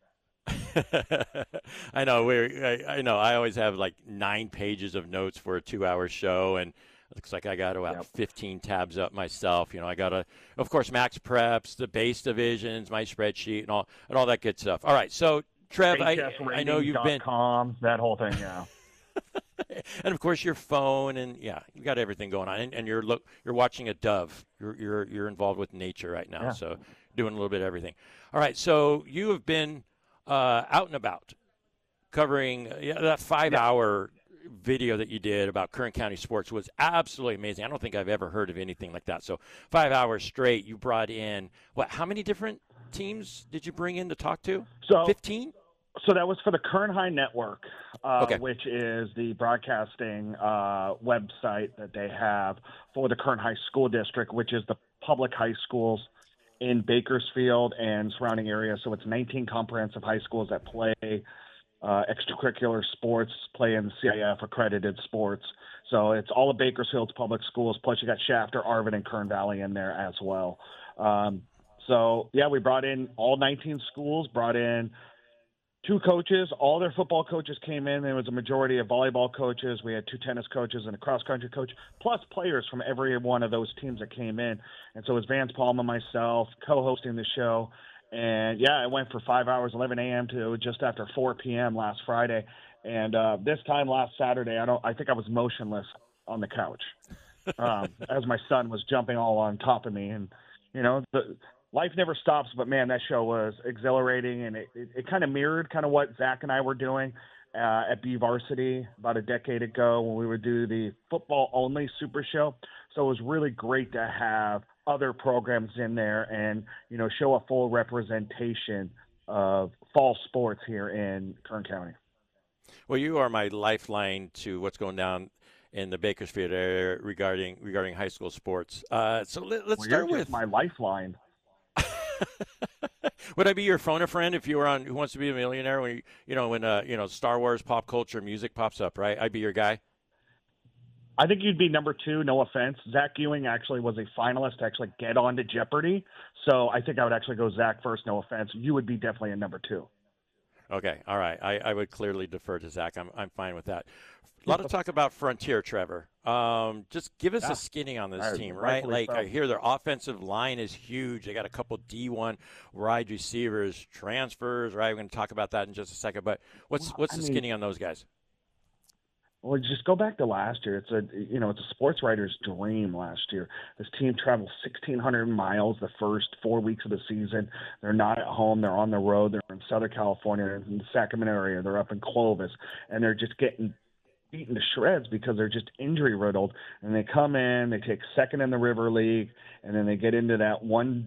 Speaker 2: I know. I know. I always have like 9 pages of notes for a 2-hour show, and it looks like I got about 15 tabs up myself. I got of course, Max Preps, the base divisions, my spreadsheet, and all that good stuff. All right, so Trev, I know you've been
Speaker 4: that whole thing, yeah.
Speaker 2: And of course your phone, and you got everything going on, and you're watching a dove. You're involved with nature right now, so doing a little bit of everything. All right, so you have been out and about covering that 5-hour video that you did about Kern County sports was absolutely amazing. I don't think I've ever heard of anything like that. So 5 hours straight, you brought in how many different teams did you bring in to talk to? 15?
Speaker 4: So that was for the Kern High Network, which is the broadcasting website that they have for the Kern High School District, which is the public high schools in Bakersfield and surrounding areas. So it's 19 comprehensive high schools that play extracurricular sports, play in CIF accredited sports. So it's all of Bakersfield's public schools, plus you got Shafter, Arvin, and Kern Valley in there as well. We brought in all 19 schools, brought in 2 coaches. All their football coaches came in. There was a majority of volleyball coaches. We had 2 tennis coaches and a cross-country coach, plus players from every one of those teams that came in. And so it was Vance Palm and myself co-hosting the show. And, yeah, it went for 5 hours, 11 a.m. to just after 4 p.m. last Friday. And this time last Saturday, I think I was motionless on the couch as my son was jumping all on top of me. And, life never stops, but, man, that show was exhilarating, and it kind of mirrored kind of what Zach and I were doing at B Varsity about a decade ago when we would do the football-only Super Show. So it was really great to have other programs in there and, show a full representation of fall sports here in Kern County.
Speaker 2: Well, you are my lifeline to what's going down in the Bakersfield area regarding high school sports. So let's start with
Speaker 4: my lifeline.
Speaker 2: Would I be your phone a friend if you were on Who Wants to Be a Millionaire when Star Wars pop culture music pops up, right? I'd be your guy.
Speaker 4: I think you'd be number 2, no offense. Zach Ewing actually was a finalist to actually get on to Jeopardy. So I think I would actually go Zach first, no offense. You would be definitely a number 2.
Speaker 2: Okay, all right. I would clearly defer to Zach. I'm fine with that. A lot of talk about Frontier, Trevor. Just give us a skinny on this team, right? Like, I hear their offensive line is huge. They got a couple D1 wide receivers, transfers, right? We're going to talk about that in just a second. But what's the skinny on those guys?
Speaker 4: Well, just go back to last year. It's a sports writer's dream last year. This team traveled 1,600 miles the first 4 weeks of the season. They're not at home. They're on the road. They're in Southern California, in the Sacramento area. They're up in Clovis, and they're just getting beaten to shreds because they're just injury riddled. And they come in, they take second in the River League, and then they get into that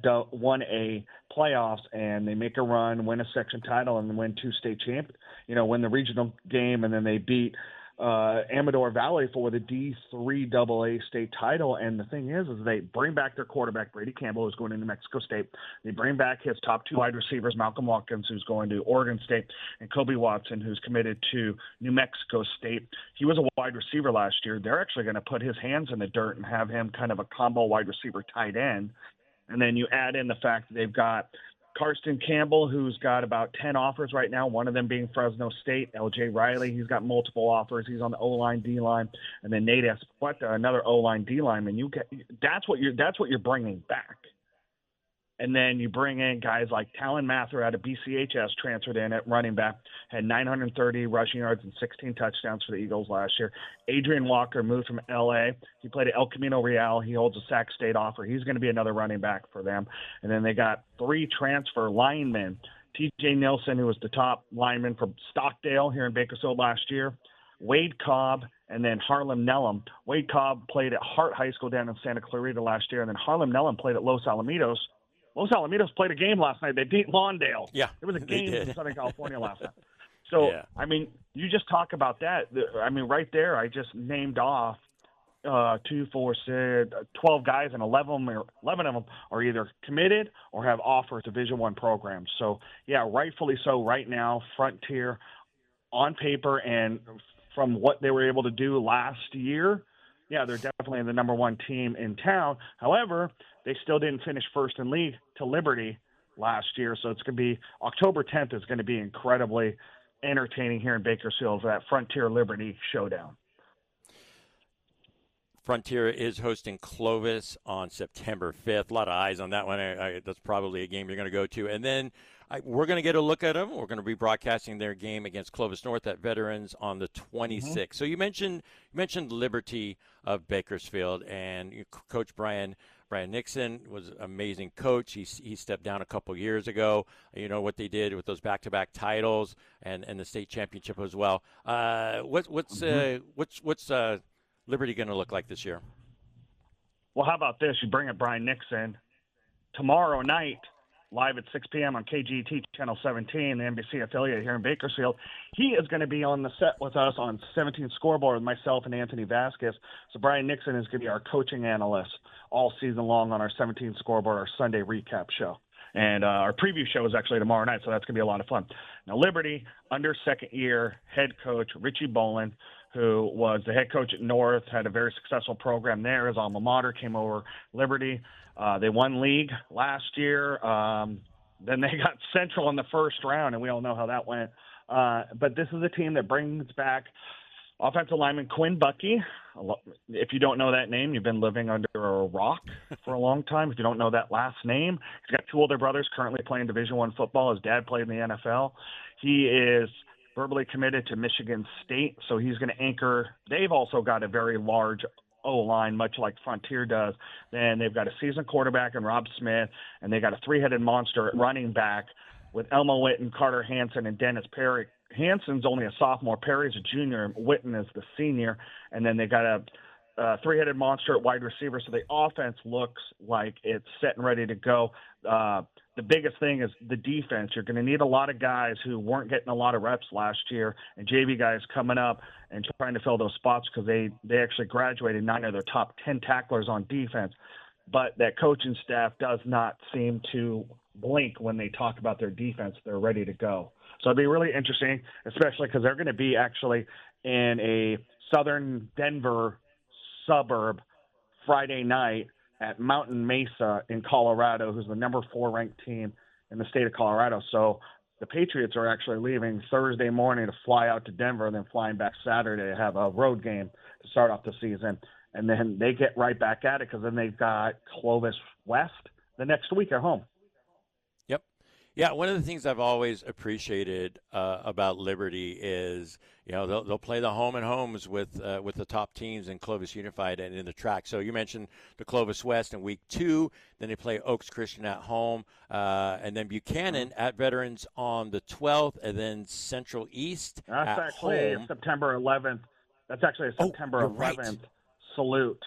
Speaker 4: 1A playoffs, and they make a run, win a section title, and win 2 state win the regional game, and then they beat Amador Valley for the D3 AA state title. And the thing is they bring back their quarterback, Brady Campbell, who's going to New Mexico State. They bring back his top 2 wide receivers, Malcolm Watkins, who's going to Oregon State, and Kobe Watson, who's committed to New Mexico State. He was a wide receiver last year. They're actually going to put his hands in the dirt and have him kind of a combo wide receiver tight end. And then you add in the fact that they've got Karsten Campbell, who's got about 10 offers right now, one of them being Fresno State. LJ Riley, he's got multiple offers. He's on the O-line, D-line. And then Nate Espueta, another O-line, D-lineman. That's what you're bringing back. And then you bring in guys like Talon Mather out of BCHS, transferred in at running back, had 930 rushing yards and 16 touchdowns for the Eagles last year. Adrian Walker moved from L.A. He played at El Camino Real. He holds a Sac State offer. He's going to be another running back for them. And then they got 3 transfer linemen. T.J. Nilsson, who was the top lineman from Stockdale here in Bakersfield last year. Wade Cobb, and then Harlem Nellam. Wade Cobb played at Hart High School down in Santa Clarita last year, and then Harlem Nellam played at Los Alamitos. Los Alamitos played a game last night. They beat Lawndale.
Speaker 2: Yeah,
Speaker 4: it was a game in Southern California last night. So, I mean, you just talk about that. I mean, right there, I just named off 12 guys, and 11 of them are either committed or have offers to Division I programs. So, yeah, rightfully so right now, Frontier on paper and from what they were able to do last year, yeah, they're definitely the number 1 team in town. However, they still didn't finish first in league to Liberty last year, so it's going to be October 10th is going to be incredibly entertaining here in Bakersfield for that Frontier Liberty showdown.
Speaker 2: Frontier is hosting Clovis on September 5th. A lot of eyes on that one. That's probably a game you're going to go to. And then we're going to get a look at them. We're going to be broadcasting their game against Clovis North at Veterans on the 26th. Mm-hmm. So you mentioned Liberty of Bakersfield, and Coach Brian Nixon was an amazing coach. He stepped down a couple years ago. You know what they did with those back-to-back titles and the state championship as well. What's Liberty going to look like this year?
Speaker 4: Well, how about this? You bring up Brian Nixon tomorrow night, live at 6 p.m. on KGT Channel 17, the NBC affiliate here in Bakersfield. He is going to be on the set with us on 17 Scoreboard with myself and Anthony Vasquez. So Brian Nixon is going to be our coaching analyst all season long on our 17 Scoreboard, our Sunday recap show. And our preview show is actually tomorrow night, so that's going to be a lot of fun. Now, Liberty, under second-year head coach Richie Boland, who was the head coach at North, had a very successful program there. His alma mater came over Liberty. They won league last year. Then they got Central in the first round, and we all know how that went. But this is a team that brings back offensive lineman Quinn Buckey. If you don't know that name, you've been living under a rock for a long time. If you don't know that last name, he's got two older brothers currently playing Division I football. His dad played in the NFL. He is verbally committed to Michigan State, so he's going to anchor. They've also got a very large O-line, much like Frontier does. Then they've got a seasoned quarterback in Rob Smith, and they got a three-headed monster at running back with Elmo Witten, Carter Hansen, and Dennis Perry. Hansen's only a sophomore. Perry's a junior. Witten is the senior. And then they got a three-headed monster at wide receiver. So the offense looks like it's set and ready to go. The biggest thing is the defense. You're going to need a lot of guys who weren't getting a lot of reps last year, and JV guys coming up and trying to fill those spots because they actually graduated 9 of their top 10 tacklers on defense. But that coaching staff does not seem to blink when they talk about their defense. They're ready to go. So it'll be really interesting, especially because they're going to be actually in a southern Denver suburb Friday night at Mountain Mesa in Colorado, who's the number 4 ranked team in the state of Colorado. So the Patriots are actually leaving Thursday morning to fly out to Denver and then flying back Saturday to have a road game to start off the season. And then they get right back at it because then they've got Clovis West the next week at home.
Speaker 2: Yep. Yeah, one of the things I've always appreciated about Liberty is, they'll play the home and homes with the top teams in Clovis Unified and in the track. So you mentioned the Clovis West in week 2. Then they play Oaks Christian at home, and then Buchanan at Veterans on the 12th, and then Central East
Speaker 4: That's
Speaker 2: at
Speaker 4: actually
Speaker 2: home.
Speaker 4: September 11th. That's actually a September 11th
Speaker 2: right.
Speaker 4: salute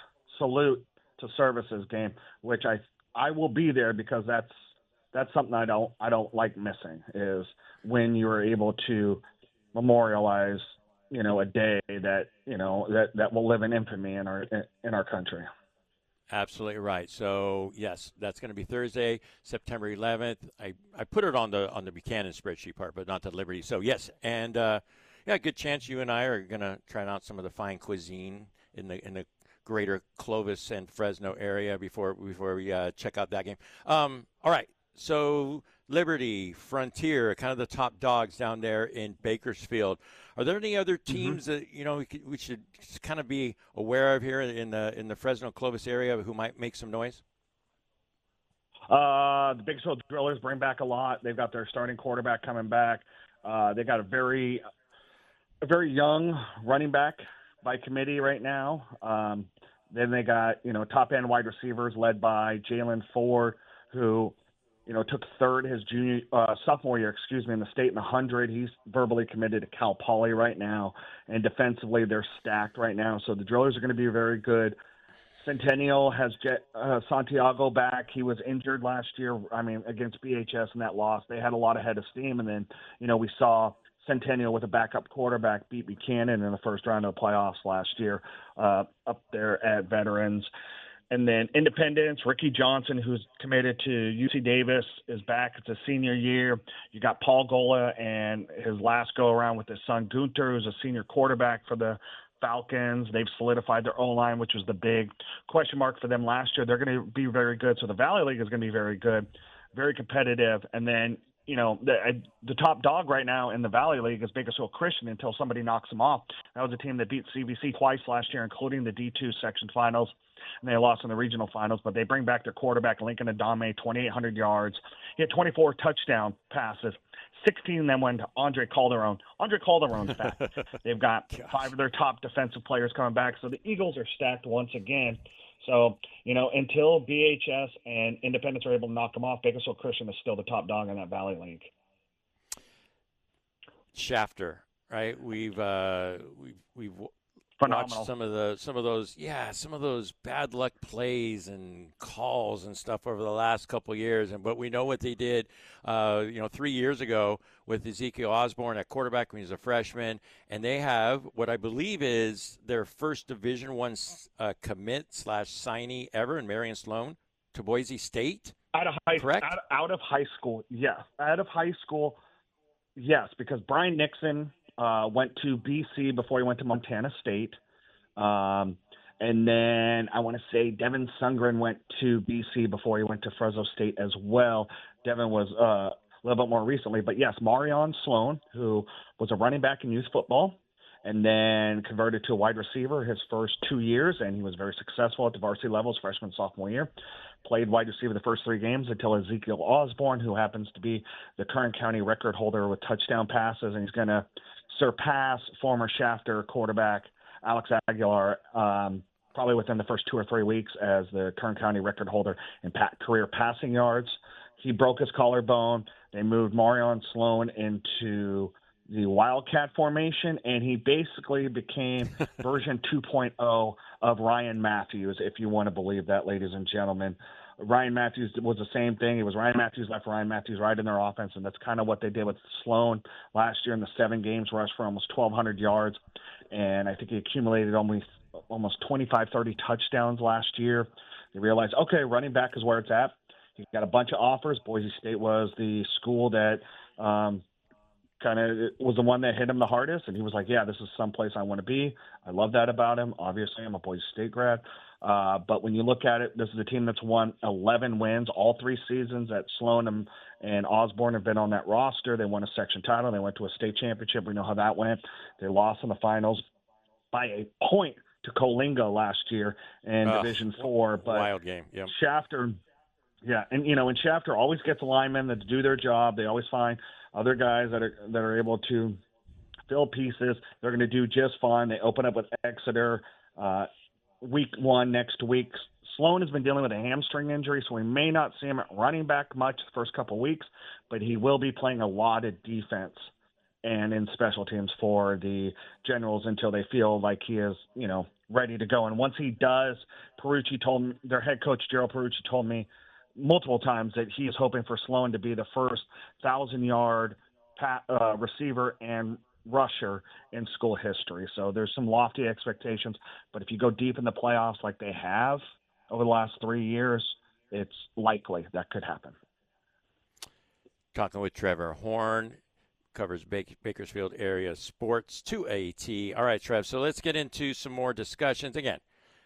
Speaker 4: to services game, which I will be there because that's something I don't like missing, is when you're able to memorialize, a day that, that will live in infamy in our country.
Speaker 2: Absolutely right. So yes, that's going to be Thursday, September 11th. I put it on the Buchanan spreadsheet part, but not the Liberty. So yes, and good chance you and I are going to try out some of the fine cuisine in the greater Clovis and Fresno area before we check out that game. All right. So Liberty, Frontier, kind of the top dogs down there in Bakersfield. Are there any other teams that we should kind of be aware of here in the Fresno Clovis area who might make some noise?
Speaker 4: The Bakersfield Drillers bring back a lot. They've got their starting quarterback coming back. They got a very young running back by committee right now. Then they got top end wide receivers led by Jalen Ford, who took third his sophomore year, in the state in the 100. He's verbally committed to Cal Poly right now, and defensively they're stacked right now. So the Drillers are going to be very good. Centennial has Santiago back. He was injured last year, against BHS in that loss. They had a lot of head of steam, and then, we saw Centennial with a backup quarterback beat Buchanan in the first round of the playoffs last year up there at Veterans. And then Independence, Ricky Johnson, who's committed to UC Davis, is back. It's a senior year. You got Paul Gola and his last go-around with his son Gunter, who's a senior quarterback for the Falcons. They've solidified their O-line, which was the big question mark for them last year. They're going to be very good. So the Valley League is going to be very good, very competitive. And then, the top dog right now in the Valley League is Bakersfield Christian until somebody knocks them off. That was a team that beat CVC twice last year, including the D2 section finals. And they lost in the regional finals, but they bring back their quarterback, Lincoln Adame, 2,800 yards. He had 24 touchdown passes. 16 of them went to Andre Calderon. Andre Calderon's back. They've got 5 of their top defensive players coming back. So the Eagles are stacked once again. So, until BHS and Independence are able to knock them off, Bakersfield Christian is still the top dog in that Valley League.
Speaker 2: Shafter, right? We've
Speaker 4: phenomenal.
Speaker 2: Watched some of those bad luck plays and calls and stuff over the last couple of years, but we know what they did 3 years ago with Ezekiel Osborne at quarterback when he was a freshman, and they have what I believe is their first Division I commit / signee ever in Marion Sloan to Boise State.
Speaker 4: Out of high school, yes. Out of high school, yes, because Brian Nixon went to BC before he went to Montana State. And then I want to say Devin Sundgren went to BC before he went to Fresno State as well. Devin was a little bit more recently. But, yes, Marion Sloan, who was a running back in youth football and then converted to a wide receiver his first 2 years, and he was very successful at the varsity levels freshman, sophomore year. Played wide receiver the first 3 games until Ezekiel Osborne, who happens to be the Kern County record holder with touchdown passes, and he's going to surpass former Shafter quarterback Alex Aguilar probably within the first 2 or 3 weeks as the Kern County record holder in career passing yards. He broke his collarbone. They moved Marion Sloan into the Wildcat formation, and he basically became version 2.0 of Ryan Matthews, if you want to believe that, ladies and gentlemen. Ryan Matthews was the same thing. It was Ryan Matthews left, Ryan Matthews right in their offense, and that's kind of what they did with Sloan last year in the 7 games, rushed for almost 1,200 yards, and I think he accumulated almost 25, 30 touchdowns last year. They realized, okay, running back is where it's at. He got a bunch of offers. Boise State was the school that kind of was the one that hit him the hardest, and he was like, yeah, this is someplace I want to be. I love that about him. Obviously, I'm a Boise State grad. But when you look at it, this is a team that's won 11 wins all 3 seasons that Sloan and Osborne have been on that roster. They won a section title. They went to a state championship. We know how that went. They lost in the finals by a point to Coalinga last year in Division 4. But
Speaker 2: wild game, yeah.
Speaker 4: Shafter, yeah, and and Shafter always gets linemen that do their job. They always find other guys that are able to fill pieces. They're going to do just fine. They open up with Exeter week 1 next week. Sloan has been dealing with a hamstring injury, so we may not see him at running back much the first couple of weeks, but he will be playing a lot of defense and in special teams for the Generals until they feel like he is, ready to go. And once he does, their head coach, Gerald Perucci, told me multiple times that he is hoping for Sloan to be the first 1,000-yard receiver and rusher in school history. So there's some lofty expectations, but if you go deep in the playoffs like they have over the last 3 years, it's likely that could happen.
Speaker 2: Talking with Trevor Horn, covers Bakersfield area sports 2AT. All right, Trev, so let's get into some more discussions. Again,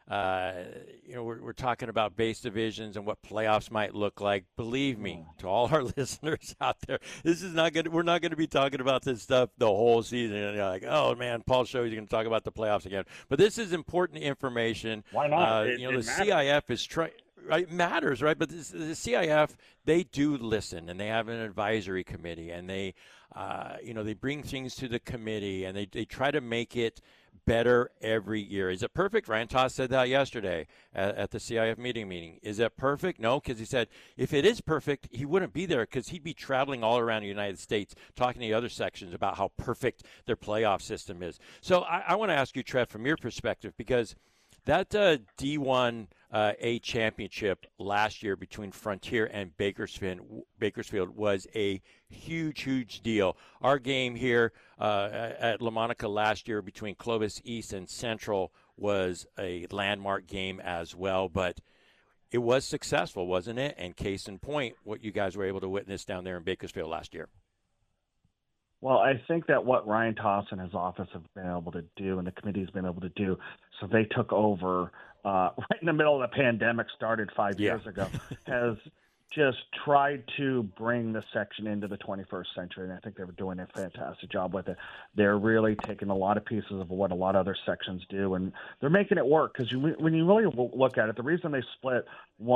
Speaker 2: we're talking about base divisions and what playoffs might look like. Believe me, to all our listeners out there, this is not good. We're not going to be talking about this stuff the whole season. And you're like, oh man, Paul show he's going to talk about the playoffs again. But this is important information.
Speaker 4: Why not?
Speaker 2: The CIF is trying. Right, it matters, right? But the CIF, they do listen, and they have an advisory committee, and they, they bring things to the committee, and they try to make it better every year. Is it perfect? Ryan Toss said that yesterday at the CIF meeting. Is it perfect? No, because he said if it is perfect, he wouldn't be there because he'd be traveling all around the United States talking to the other sections about how perfect their playoff system is. So I want to ask you, Trev, from your perspective, because that D1 A championship last year between Frontier and Bakersfield was a huge deal. Our game here at La Monica last year between Clovis East and Central was a landmark game as well, but it was successful, wasn't it? And case in point, what you guys were able to witness down there in Bakersfield last year.
Speaker 4: Well, I think that what Ryan Toss and his office have been able to do and the committee's been able to do, so they took over right in the middle of the pandemic, started 5 years ago, has just tried to bring the section into the 21st century, and I think they were doing a fantastic job with it. They're really taking a lot of pieces of what a lot of other sections do, and they're making it work because when you really look at it, the reason they split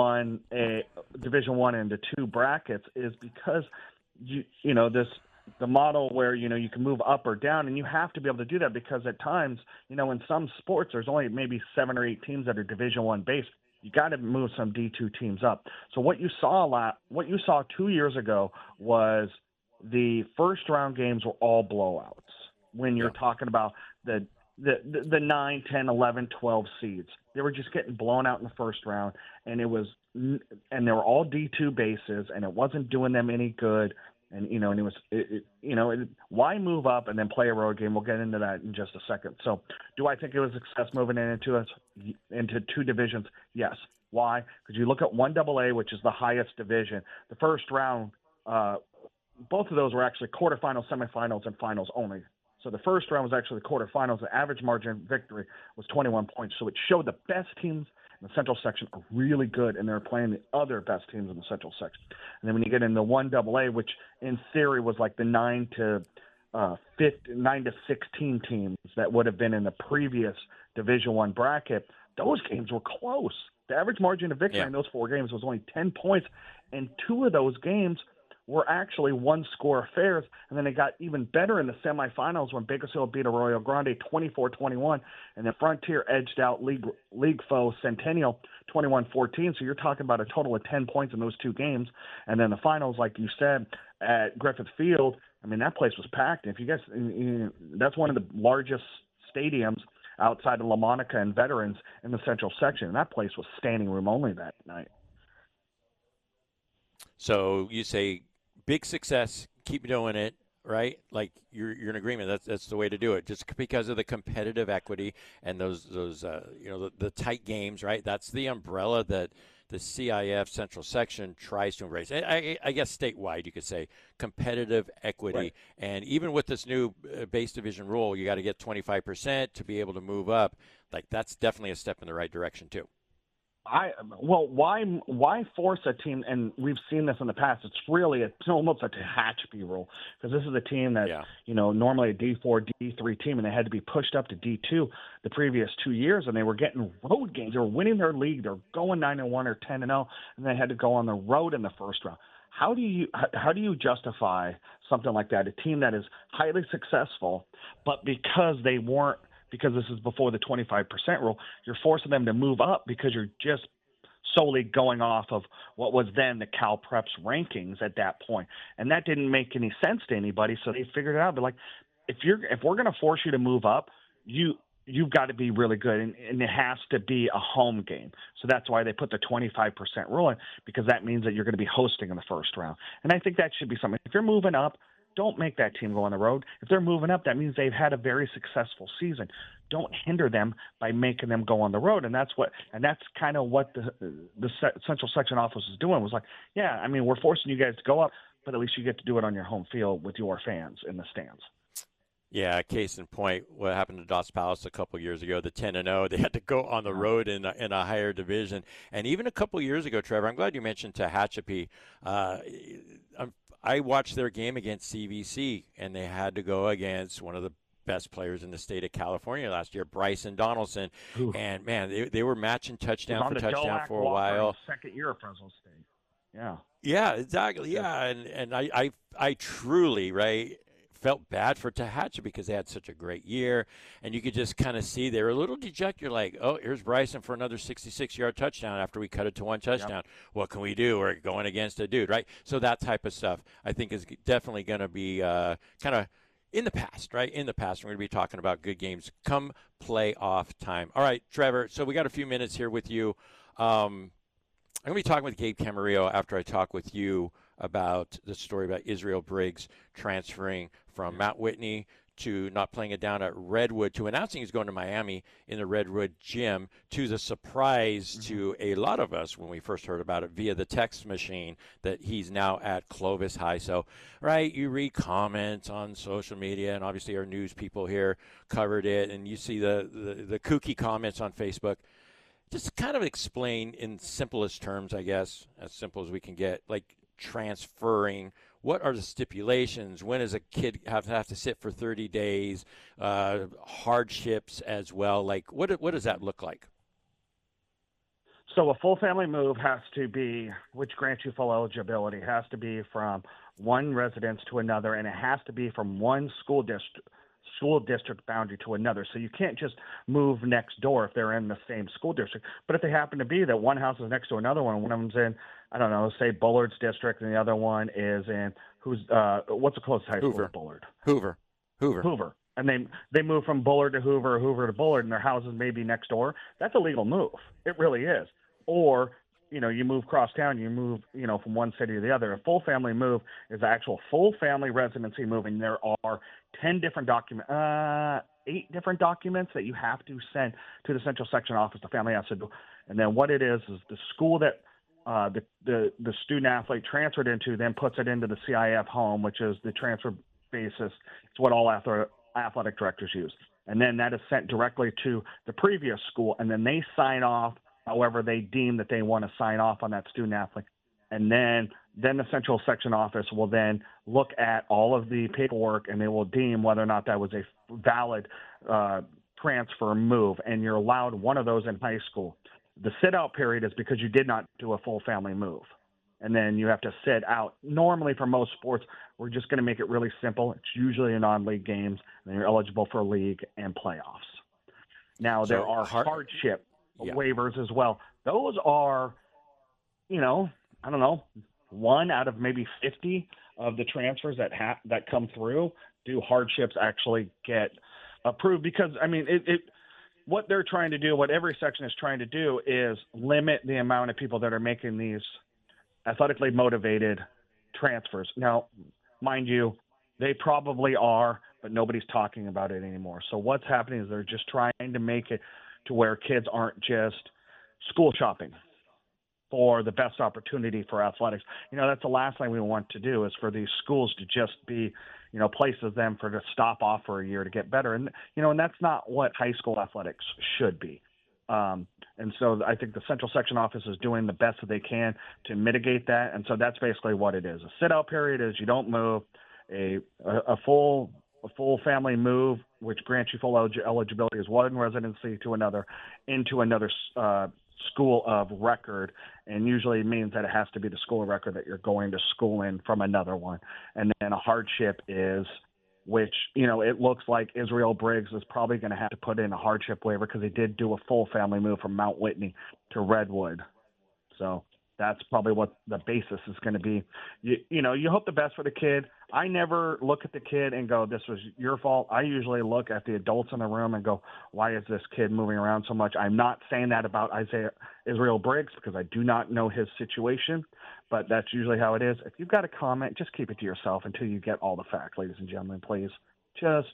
Speaker 4: Division I into 2 brackets is because the model where, you can move up or down, and you have to be able to do that because at times, in some sports, there's only maybe 7 or 8 teams that are Division I based. You got to move some D2 teams up. So what you saw 2 years ago was the first round games were all blowouts when you're talking about the 9, 10, 11, 12 seeds. They were just getting blown out in the first round, and they were all D2 bases, and it wasn't doing them any good. And, why move up and then play a road game? We'll get into that in just a second. So do I think it was a success moving into 2 divisions? Yes. Why? Because you look at 1AA, which is the highest division. The first round, both of those were actually quarterfinals, semifinals, and finals only. So the first round was actually the quarterfinals. The average margin of victory was 21 points. So it showed the best teams in the Central section are really good, and they're playing the other best teams in the Central section. And then when you get into 1AA, which in theory was like the 9 to 16 teams that would have been in the previous Division I bracket, those games were close. The average margin of victory in those 4 games was only 10 points, and 2 of those games were actually one-score affairs. And then it got even better in the semifinals when Bakersfield beat Arroyo Grande 24-21, and then Frontier edged out league foe Centennial 21-14. So you're talking about a total of 10 points in those 2 games. And then the finals, like you said, at Griffith Field, I mean, that place was packed. If you guys, that's one of the largest stadiums outside of La Monica and Veterans in the Central section. And that place was standing room only that night.
Speaker 2: So you say big success, keep doing it, right? Like you're in agreement. That's the way to do it. Just because of the competitive equity and those the tight games, right? That's the umbrella that the CIF Central Section tries to embrace. I guess statewide, you could say competitive equity. Right. And even with this new base division rule, you got to get 25% to be able to move up. Like that's definitely a step in the right direction too. Why
Speaker 4: force a team? And we've seen this in the past. It's almost a Tehachapi rule, because this is a team that normally a D4, D3 team, and they had to be pushed up to D2 the previous 2 years, and they were getting road games. They were winning their league. They're going 9-1 or 10-0, and they had to go on the road in the first round. How do you justify something like that? A team that is highly successful, but because this is before the 25% rule, you're forcing them to move up because you're just solely going off of what was then the Cal Preps rankings at that point. And that didn't make any sense to anybody, so they figured it out. But like, if we're going to force you to move up, you've got to be really good, and it has to be a home game. So that's why they put the 25% rule in, because that means that you're going to be hosting in the first round. And I think that should be something. If you're moving up, don't make that team go on the road. If they're moving up, that means they've had a very successful season. Don't hinder them by making them go on the road. And that's kind of what the Central Section office is doing. Was like, yeah, I mean, we're forcing you guys to go up, but at least you get to do it on your home field with your fans in the stands.
Speaker 2: Yeah, case in point, what happened to Dos Palace a couple years ago, the 10-0, they had to go on the road in a higher division. And even a couple years ago, Trevor, I'm glad you mentioned Tehachapi. I watched their game against CVC, and they had to go against one of the best players in the state of California last year, Bryson Donaldson. Ooh. And, man, they were matching touchdown for touchdown for a while.
Speaker 4: Second year of Fresno State. Yeah.
Speaker 2: Yeah, exactly. Yeah, and I truly, right, felt bad for Tehachapi because they had such a great year, and you could just kind of see they were a little dejected. You're like, oh, here's Bryson for another 66-yard touchdown after we cut it to one touchdown. Yep. What can we do? We're going against a dude, right? So that type of stuff I think is definitely going to be kind of in the past, right? In the past, we're going to be talking about good games come playoff time. All right, Trevor, so we got a few minutes here with you. I'm going to be talking with Gabe Camarillo after I talk with you about the story about Israel Briggs transferring from Mount Whitney to not playing it down at Redwood to announcing he's going to Miami in the Redwood gym, to the surprise to a lot of us when we first heard about it via the text machine that he's now at Clovis High. So, right, you read comments on social media, and obviously our news people here covered it, and you see the kooky comments on Facebook. Just kind of explain in simplest terms, I guess, as simple as we can get, like transferring. What are the stipulations? When does a kid have to sit for 30 days? Hardships as well. Like, what does that look like?
Speaker 4: So a full family move has to be, which grants you full eligibility, has to be from one residence to another, and it has to be from one school district boundary to another. So you can't just move next door if they're in the same school district. But if they happen to be that one house is next to another one of them's in, I don't know, say Bullard's district, and the other one is in what's the closest high school to Bullard? Hoover. And they move from Bullard to Hoover to Bullard, and their houses may be next door. That's a legal move. It really is. Or, you move cross town, you move, from one city to the other. A full family move is the actual full family residency move, and there are 8 different documents that you have to send to the Central Section office. The family has to do. And then what it is the school that the student athlete transferred into then puts it into the CIF home, which is the transfer basis. It's what all athletic directors use. And then that is sent directly to the previous school, and then they sign off however they deem that they want to sign off on that student athlete. And then the central section office will then look at all of the paperwork, and they will deem whether or not that was a valid transfer move. And you're allowed one of those in high school. The sit-out period is because you did not do a full family move. And then you have to sit out. Normally for most sports, we're just going to make it really simple. It's usually in non-league games, and you're eligible for league and playoffs. Now, there are hardship waivers as well. Those are, I don't know, 1 out of maybe 50 of the transfers that come through do hardships actually get approved. Because, what they're trying to do, what every section is trying to do, is limit the amount of people that are making these athletically motivated transfers. Now, mind you, they probably are, but nobody's talking about it anymore. So what's happening is they're just trying to make it to where kids aren't just school shopping for the best opportunity for athletics. That's the last thing we want to do, is for these schools to just be, places them to stop off for a year to get better. And, and that's not what high school athletics should be. And so I think the central section office is doing the best that they can to mitigate that. And so that's basically what it is. A sit-out period is you don't move. A full family move, which grants you full eligibility, is one residency to another into another school of record, and usually means that it has to be the school of record that you're going to school in from another one. And then a hardship is, which, it looks like Israel Briggs is probably going to have to put in a hardship waiver because he did do a full family move from Mount Whitney to Redwood. So that's probably what the basis is going to be. You hope the best for the kid. I never look at the kid and go, this was your fault. I usually look at the adults in the room and go, why is this kid moving around so much? I'm not saying that about Israel Briggs because I do not know his situation, but that's usually how it is. If you've got a comment, just keep it to yourself until you get all the facts, ladies and gentlemen, please. Just,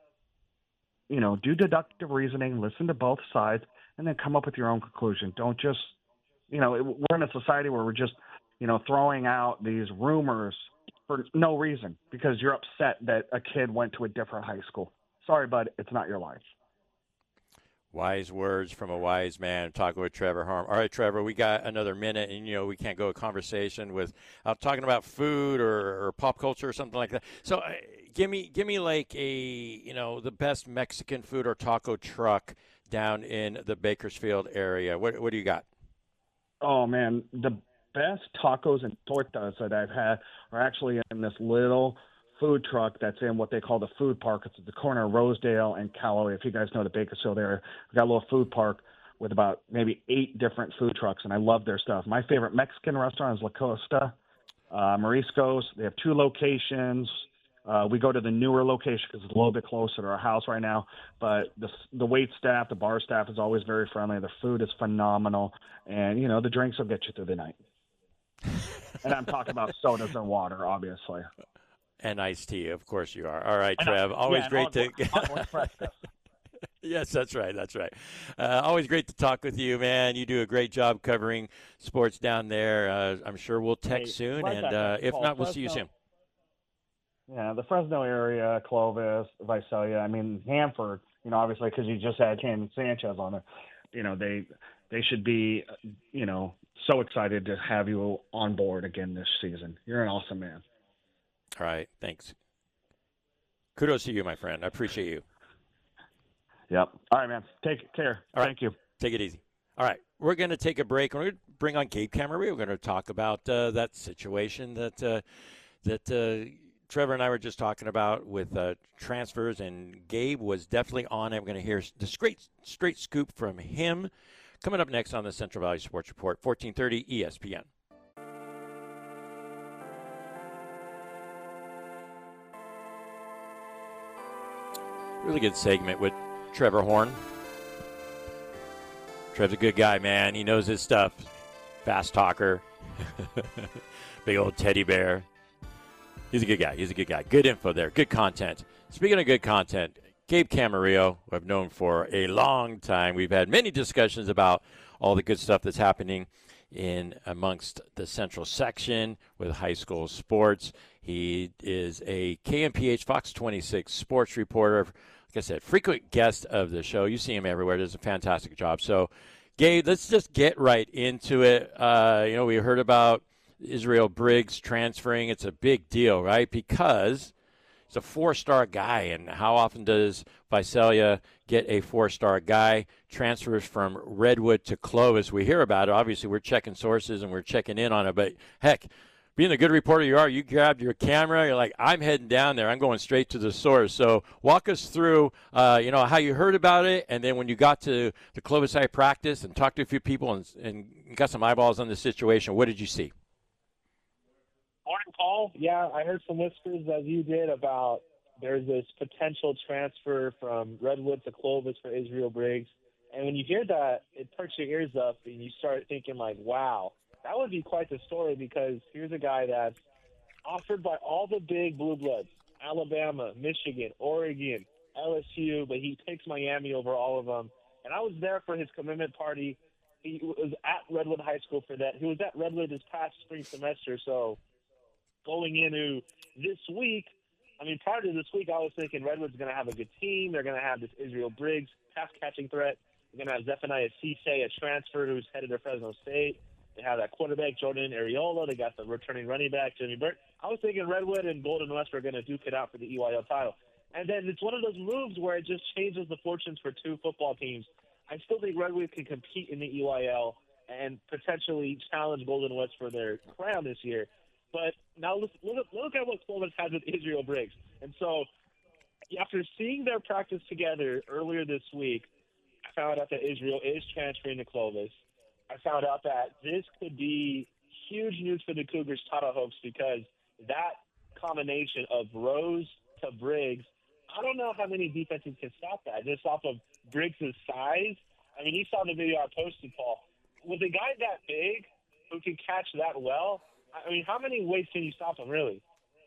Speaker 4: do deductive reasoning, listen to both sides, and then come up with your own conclusion. Don't just, we're in a society where we're just, throwing out these rumors for no reason because you're upset that a kid went to a different high school. Sorry, bud, it's not your life.
Speaker 2: Wise words from a wise man. Talking with Trevor Horn. All right, Trevor, we got another minute, and we can't go a conversation without talking about food or pop culture or something like that. So, give me like the best Mexican food or taco truck down in the Bakersfield area. What do you got? Oh
Speaker 4: man, the best tacos and tortas that I've had are actually in this little food truck that's in what they call the food park. It's at the corner of Rosedale and Callaway. If you guys know the Bakersfield area, we've got a little food park with about maybe 8 different food trucks, and I love their stuff. My favorite Mexican restaurant is La Costa, Mariscos. They have 2 locations. We go to the newer location because it's a little bit closer to our house right now. But the wait staff, the bar staff is always very friendly. The food is phenomenal, and the drinks will get you through the night. And I'm talking about sodas and water, obviously.
Speaker 2: And iced tea, of course you are. All right, Trev. Always great to. Yes, that's right. That's right. Always great to talk with you, man. You do a great job covering sports down there. I'm sure we'll text soon, and if not, we'll see you soon.
Speaker 4: Yeah, the Fresno area, Clovis, Visalia. Hanford. Obviously, because you just had Ken Sanchez on it. They should be, so excited to have you on board again this season. You're an awesome man.
Speaker 2: All right, thanks. Kudos to you, my friend. I appreciate you.
Speaker 4: Yep. All right, man. Take care.
Speaker 2: All right.
Speaker 4: Thank you.
Speaker 2: Take it easy. All right, we're going to take a break. We're going to bring on Gabe Camarillo. We're going to talk about that situation that Trevor and I were just talking about with transfers, and Gabe was definitely on it. We're going to hear the straight scoop from him coming up next on the Central Valley Sports Report, 1430 ESPN. Really good segment with Trevor Horn. Trev's a good guy, man. He knows his stuff. Fast talker. Big old teddy bear. He's a good guy. Good info there. Good content. Speaking of good content, Gabe Camarillo, who I've known for a long time. We've had many discussions about all the good stuff that's happening in amongst the Central section with high school sports. He is a KMPH Fox 26 sports reporter. Like I said, frequent guest of the show. You see him everywhere. Does a fantastic job. So, Gabe, let's just get right into it. We heard about Israel Briggs transferring. It's a big deal, right? Because he's a four-star guy, and how often does Visalia get a four-star guy? Transfers from Redwood to Clovis. We hear about it. Obviously, we're checking sources and we're checking in on it. But, heck, being the good reporter you are, you grabbed your camera. You're like, I'm heading down there. I'm going straight to the source. So walk us through, how you heard about it, and then when you got to the Clovis High practice and talked to a few people and got some eyeballs on the situation, what did you see?
Speaker 5: Morning, Paul. Yeah, I heard some whispers, as you did, about there's this potential transfer from Redwood to Clovis for Israel Briggs. And when you hear that, it perks your ears up, and you start thinking, like, wow, that would be quite the story, because here's a guy that's offered by all the big blue bloods, Alabama, Michigan, Oregon, LSU, but he picks Miami over all of them. And I was there for his commitment party. He was at Redwood High School for that. He was at Redwood this past spring semester, so going into this week, prior to this week, I was thinking Redwood's going to have a good team. They're going to have this Israel Briggs pass-catching threat. They're going to have Zephaniah Cisse, a transfer who's headed to Fresno State. They have that quarterback, Jordan Ariola. They got the returning running back, Jimmy Burt. I was thinking Redwood and Golden West were going to duke it out for the EYL title. And then it's one of those moves where it just changes the fortunes for two football teams. I still think Redwood can compete in the EYL and potentially challenge Golden West for their crown this year. But now look at what Clovis has with Israel Briggs. And so after seeing their practice together earlier this week, I found out that Israel is transferring to Clovis. I found out that this could be huge news for the Cougars' title hopes, because that combination of Rose to Briggs, I don't know how many defenses can stop that just off of Briggs' size. You saw the video I posted, Paul. With a guy that big who can catch that well, how many ways can you stop him, really?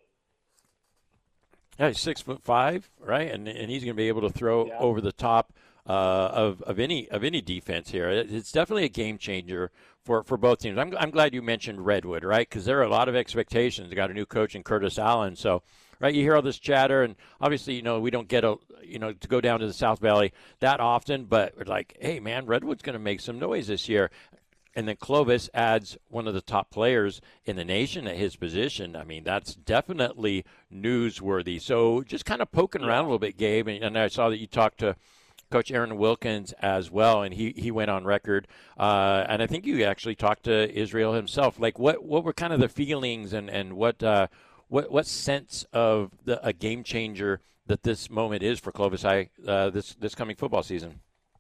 Speaker 2: Yeah, he's 6'5", right? And he's going to be able to throw over the top of any defense here. It's definitely a game changer for both teams. I'm glad you mentioned Redwood, right? Because there are a lot of expectations. They got a new coach in Curtis Allen, so right. You hear all this chatter, and obviously, we don't get to go down to the South Valley that often, but we're like, hey, man, Redwood's going to make some noise this year. And then Clovis adds one of the top players in the nation at his position. That's definitely newsworthy. So just kind of poking around a little bit, Gabe, and I saw that you talked to Coach Aaron Wilkins as well, and he went on record. And I think you actually talked to Israel himself. Like, what were kind of the feelings and what sense of a game changer that this moment is for Clovis High this coming football season?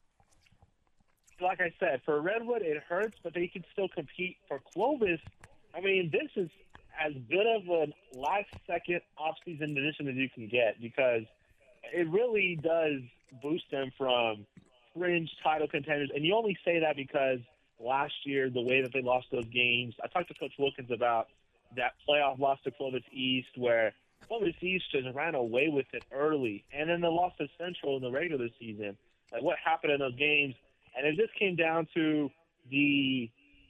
Speaker 5: Like I said, for Redwood, it hurts, but they can still compete. For Clovis, this is as good of a last-second offseason addition as you can get, because it really does boost them from fringe title contenders. And you only say that because last year, the way that they lost those games, I talked to Coach Wilkins about that playoff loss to Clovis East, where Clovis East just ran away with it early, and then they lost to Central in the regular season. Like, what happened in those games? And it just came down to the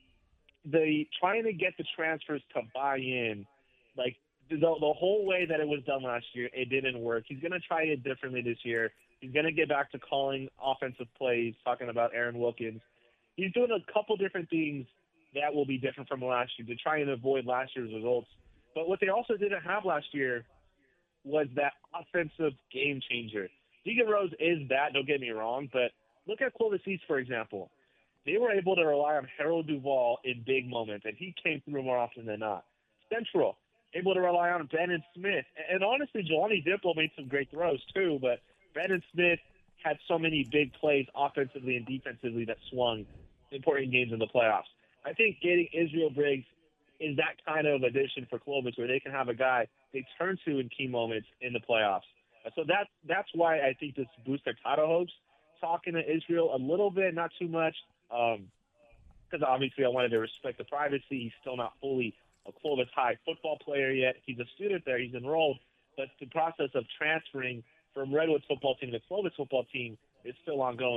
Speaker 5: trying to get the transfers to buy in. Like, the whole way that it was done last year, it didn't work. He's going to try it differently this year. He's going to get back to calling offensive plays, talking about Aaron Wilkins. He's doing a couple different things that will be different from last year to try and avoid last year's results. But what they also didn't have last year was that offensive game changer. Deacon Rose is that, don't get me wrong, but look at Clovis East, for example. They were able to rely on Harold Duvall in big moments, and he came through more often than not. Central, able to rely on Bennett Smith. And honestly, Jelani Dimple made some great throws too, but Bennett Smith had so many big plays offensively and defensively that swung important games in the playoffs. I think getting Israel Briggs is that kind of addition for Clovis, where they can have a guy they turn to in key moments in the playoffs. So that's why I think this boosts their title hopes. Talking to Israel a little bit, not too much, because obviously I wanted to respect the privacy. He's still not fully a Clovis High football player yet. He's a student there. He's enrolled. But the process of transferring from Redwood football team to Clovis football team is still ongoing.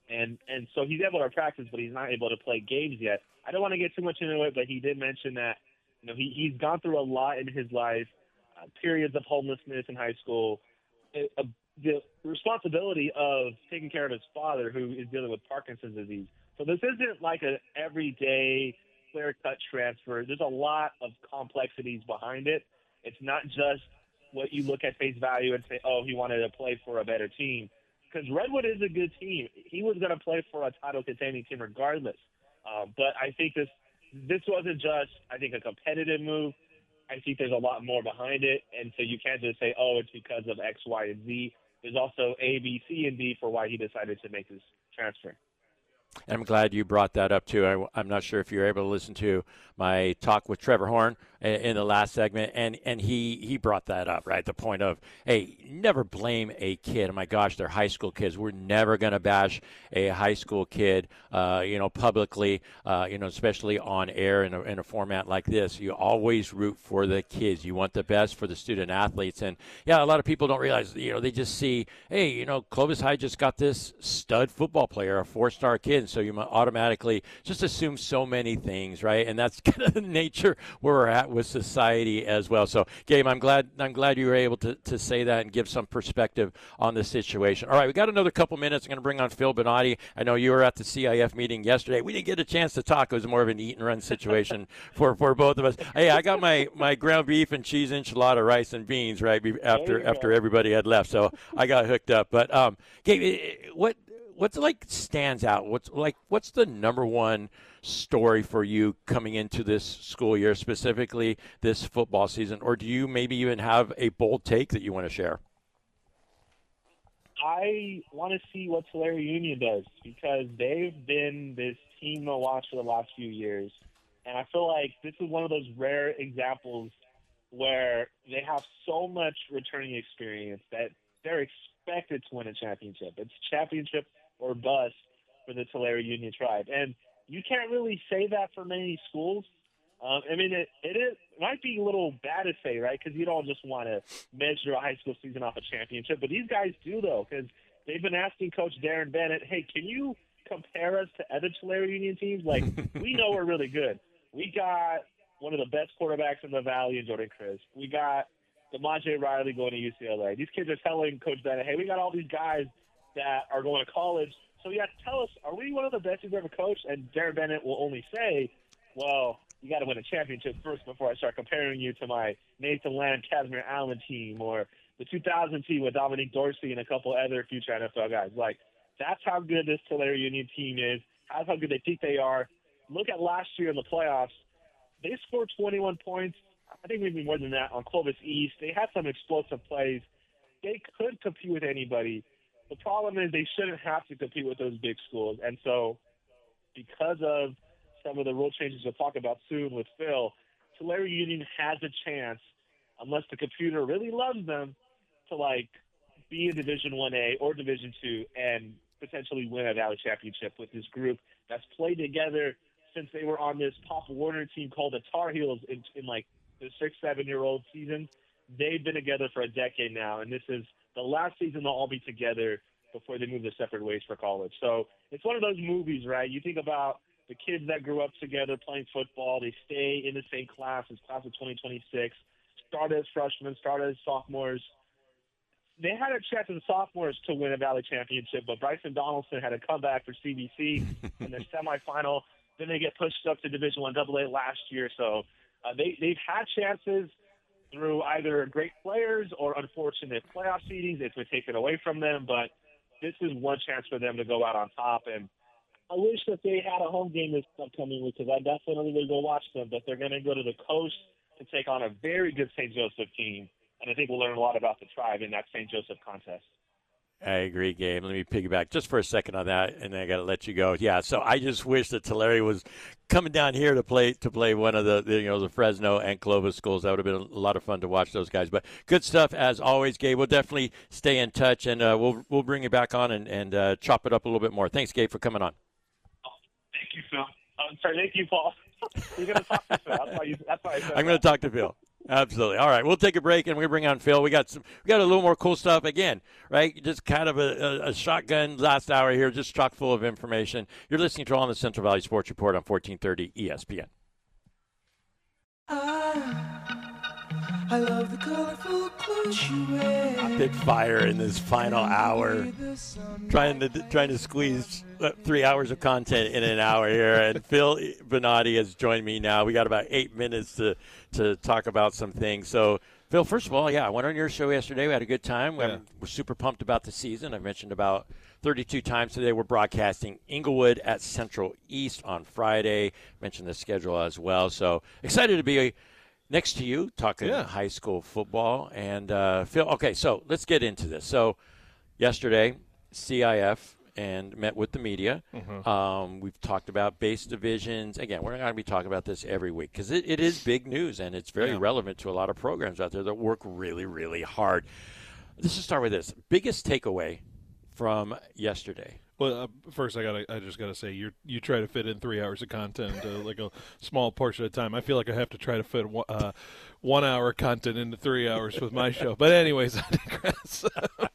Speaker 5: And so he's able to practice, but he's not able to play games yet. I don't want to get too much into it, but he did mention that he's gone through a lot in his life, periods of homelessness in high school, the responsibility of taking care of his father, who is dealing with Parkinson's disease. So this isn't like an everyday clear-cut transfer. There's a lot of complexities behind it. It's not just what you look at face value and say, oh, he wanted to play for a better team. Because Redwood is a good team. He was going to play for a title-contending team regardless. But I think this wasn't just, I think, a competitive move. I think there's a lot more behind it. And so you can't just say, oh, it's because of X, Y, and Z. There's also A, B, C, and D for why he decided to make this transfer.
Speaker 2: And I'm glad you brought that up, too. I'm not sure if you were able to listen to my talk with Trevor Horn in the last segment, and he brought that up, right? The point of, hey, never blame a kid. Oh, my gosh, they're high school kids. We're never going to bash a high school kid, publicly, especially on air in a format like this. You always root for the kids. You want the best for the student athletes. And, yeah, a lot of people don't realize, they just see, hey, Clovis High just got this stud football player, a 4-star kid. So you automatically just assume so many things, right? And that's kind of the nature where we're at with society as well. So, Gabe, I'm glad you were able to say that and give some perspective on the situation. All right, we got another couple minutes. I'm going to bring on Phil Bonatti. I know you were at the CIF meeting yesterday. We didn't get a chance to talk. It was more of an eat and run situation for both of us. Hey, I got my ground beef and cheese enchilada, rice and beans right after everybody had left. So I got hooked up. But Gabe, what's stands out? What's the number one story for you coming into this school year, specifically this football season? Or do you maybe even have a bold take that you want to share?
Speaker 5: I want to see what Tulare Union does, because they've been this team to watch for the last few years. And I feel like this is one of those rare examples where they have so much returning experience that they're expected to win a championship. It's championship or bust for the Tulare Union Tribe. And you can't really say that for many schools. It might be a little bad to say, right, because you don't just want to measure a high school season off a championship. But these guys do, though, because they've been asking Coach Darren Bennett, hey, can you compare us to other Tulare Union teams? Like, we know we're really good. We got one of the best quarterbacks in the Valley in Jordan Chris. We got DeMondre Riley going to UCLA. These kids are telling Coach Bennett, hey, we got all these guys that are going to college. So you have to tell us, are we one of the best you've ever coached? And Darren Bennett will only say, well, you got to win a championship first before I start comparing you to my Nathan Land, Casimir Allen team, or the 2000 team with Dominique Dorsey and a couple other future NFL guys. Like, that's how good this Tulare Union team is. That's how good they think they are. Look at last year in the playoffs. They scored 21 points. I think maybe more than that on Clovis East. They had some explosive plays. They could compete with anybody. The problem is they shouldn't have to compete with those big schools. And so because of some of the rule changes we'll talk about soon with Phil, Tulare Union has a chance, unless the computer really loves them, to, be in Division 1A or Division 2 and potentially win a Valley Championship with this group that's played together since they were on this Pop Warner team called the Tar Heels in the 6-7-year-old season. They've been together for a decade now, and this is the last season they'll all be together before they move their separate ways for college. So it's one of those movies, right? You think about the kids that grew up together playing football. They stay in the same class of 2026, started as freshmen, started as sophomores. They had a chance as sophomores to win a Valley Championship, but Bryson Donaldson had a comeback for CBC in the semifinal. Then they get pushed up to Division I AA last year. So they've had chances through either great players or unfortunate playoff seedings. It's been taken away from them, but this is one chance for them to go out on top. And I wish that they had a home game this upcoming week, because I definitely would go watch them. But they're going to go to the coast to take on a very good St. Joseph team. And I think we'll learn a lot about the Tribe in that St. Joseph contest.
Speaker 2: I agree, Gabe. Let me piggyback just for a second on that, and then I got to let you go. Yeah, so I just wish that Tulare was coming down here to play one of the Fresno and Clovis schools. That would have been a lot of fun to watch those guys. But good stuff as always, Gabe. We'll definitely stay in touch, and we'll bring you back on and chop it up a little bit more. Thanks, Gabe, for coming on.
Speaker 5: Thank you, Phil. I'm sorry, thank you, Paul. You're going to talk to Phil. That's why I said
Speaker 2: I'm going to talk to Phil. Absolutely. All right, we'll take a break and we bring on Phil. We got a little more cool stuff again, right? Just kind of a shotgun last hour here, just chock full of information. You're listening to All in the Central Valley Sports Report on 1430 ESPN.
Speaker 6: I love the colorful clothes you wear.
Speaker 2: Bit fire in this final hour, trying to squeeze 3 hours of content in an hour here. And Phil Bonatti has joined me now. We got about 8 minutes to talk about some things. So, Phil, first of all, I went on your show yesterday. We had a good time. We're super pumped about the season. I mentioned about 32 times today. We're broadcasting Inglewood at Central East on Friday. Mentioned the schedule as well. So excited to be next to you talking high school football. And Phil, okay, so let's get into this. So yesterday, CIF and met with the media. We've talked about base divisions. Again, we're not going to be talking about this every week because it is big news and it's very relevant to a lot of programs out there that work really, really hard. Let's just start with this. Biggest takeaway from yesterday.
Speaker 7: Well, first I just gotta say you try to fit in 3 hours of content into like a small portion of time. I feel like I have to try to fit 1 hour content into 3 hours with my show. But anyways, I digress.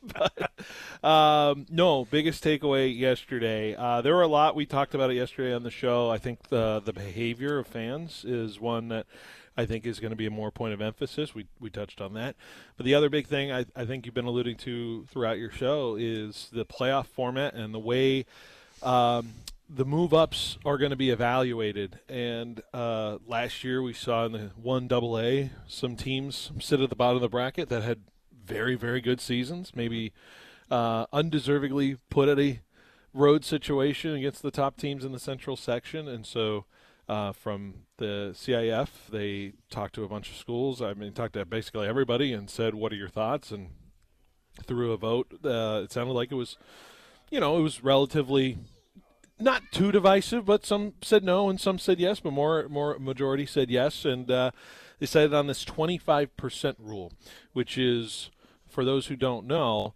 Speaker 7: No, biggest takeaway yesterday. There were a lot. We talked about it yesterday on the show. I think the behavior of fans is one that I think is going to be a more point of emphasis. We touched on that. But the other big thing I think you've been alluding to throughout your show is the playoff format and the way the move-ups are going to be evaluated. And last year we saw in the 1AA some teams sit at the bottom of the bracket that had very, very good seasons, maybe undeservingly put at a road situation against the top teams in the central section. And so from the CIF, they talked to a bunch of schools. I mean, talked to basically everybody and said, what are your thoughts? And through a vote, it sounded like it was relatively not too divisive, but some said no and some said yes, but more majority said yes. And they decided on this 25% rule, which is, for those who don't know,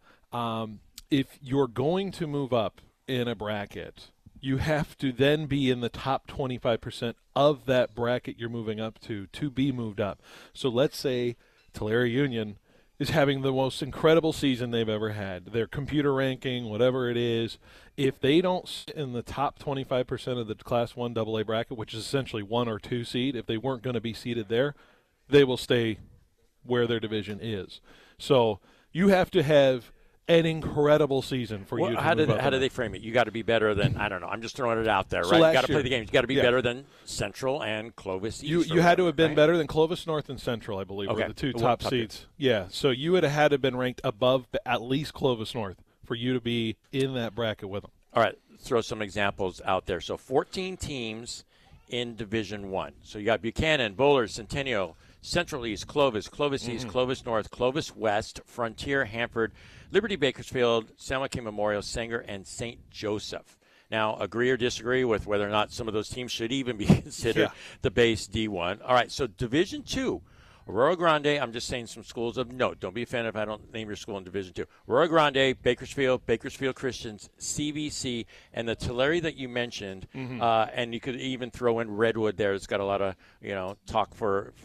Speaker 7: if you're going to move up in a bracket, you have to then be in the top 25% of that bracket you're moving up to be moved up. So let's say Tulare Union is having the most incredible season they've ever had. Their computer ranking, whatever it is, if they don't sit in the top 25% of the Class 1 AA bracket, which is essentially 1 or 2 seed, if they weren't going to be seated there, they will stay where their division is. So you have to have an incredible season for you to
Speaker 2: how
Speaker 7: move up.
Speaker 2: How do they frame it? You got to be better than, I don't know, I'm just throwing it out there, right? You got to play the games. You got to be better than Central and Clovis East.
Speaker 7: You had to have been better than Clovis North and Central, I believe, were the two top seeds. Yeah, so you would have had to have been ranked above at least Clovis North for you to be in that bracket with them.
Speaker 2: All right, throw some examples out there. So 14 teams in Division I. So you got Buchanan, Bowler, Centennial, Central East, Clovis, Clovis East, Clovis North, Clovis West, Frontier, Hanford, Liberty Bakersfield, San Joaquin Memorial, Sanger, and St. Joseph. Now, agree or disagree with whether or not some of those teams should even be considered the base D1. All right, so Division II, Aurora Grande, I'm just saying some schools of note. Don't be offended if I don't name your school in Division II. Aurora Grande, Bakersfield, Bakersfield Christians, CVC, and the Tulare that you mentioned, and you could even throw in Redwood there. It's got a lot of talk for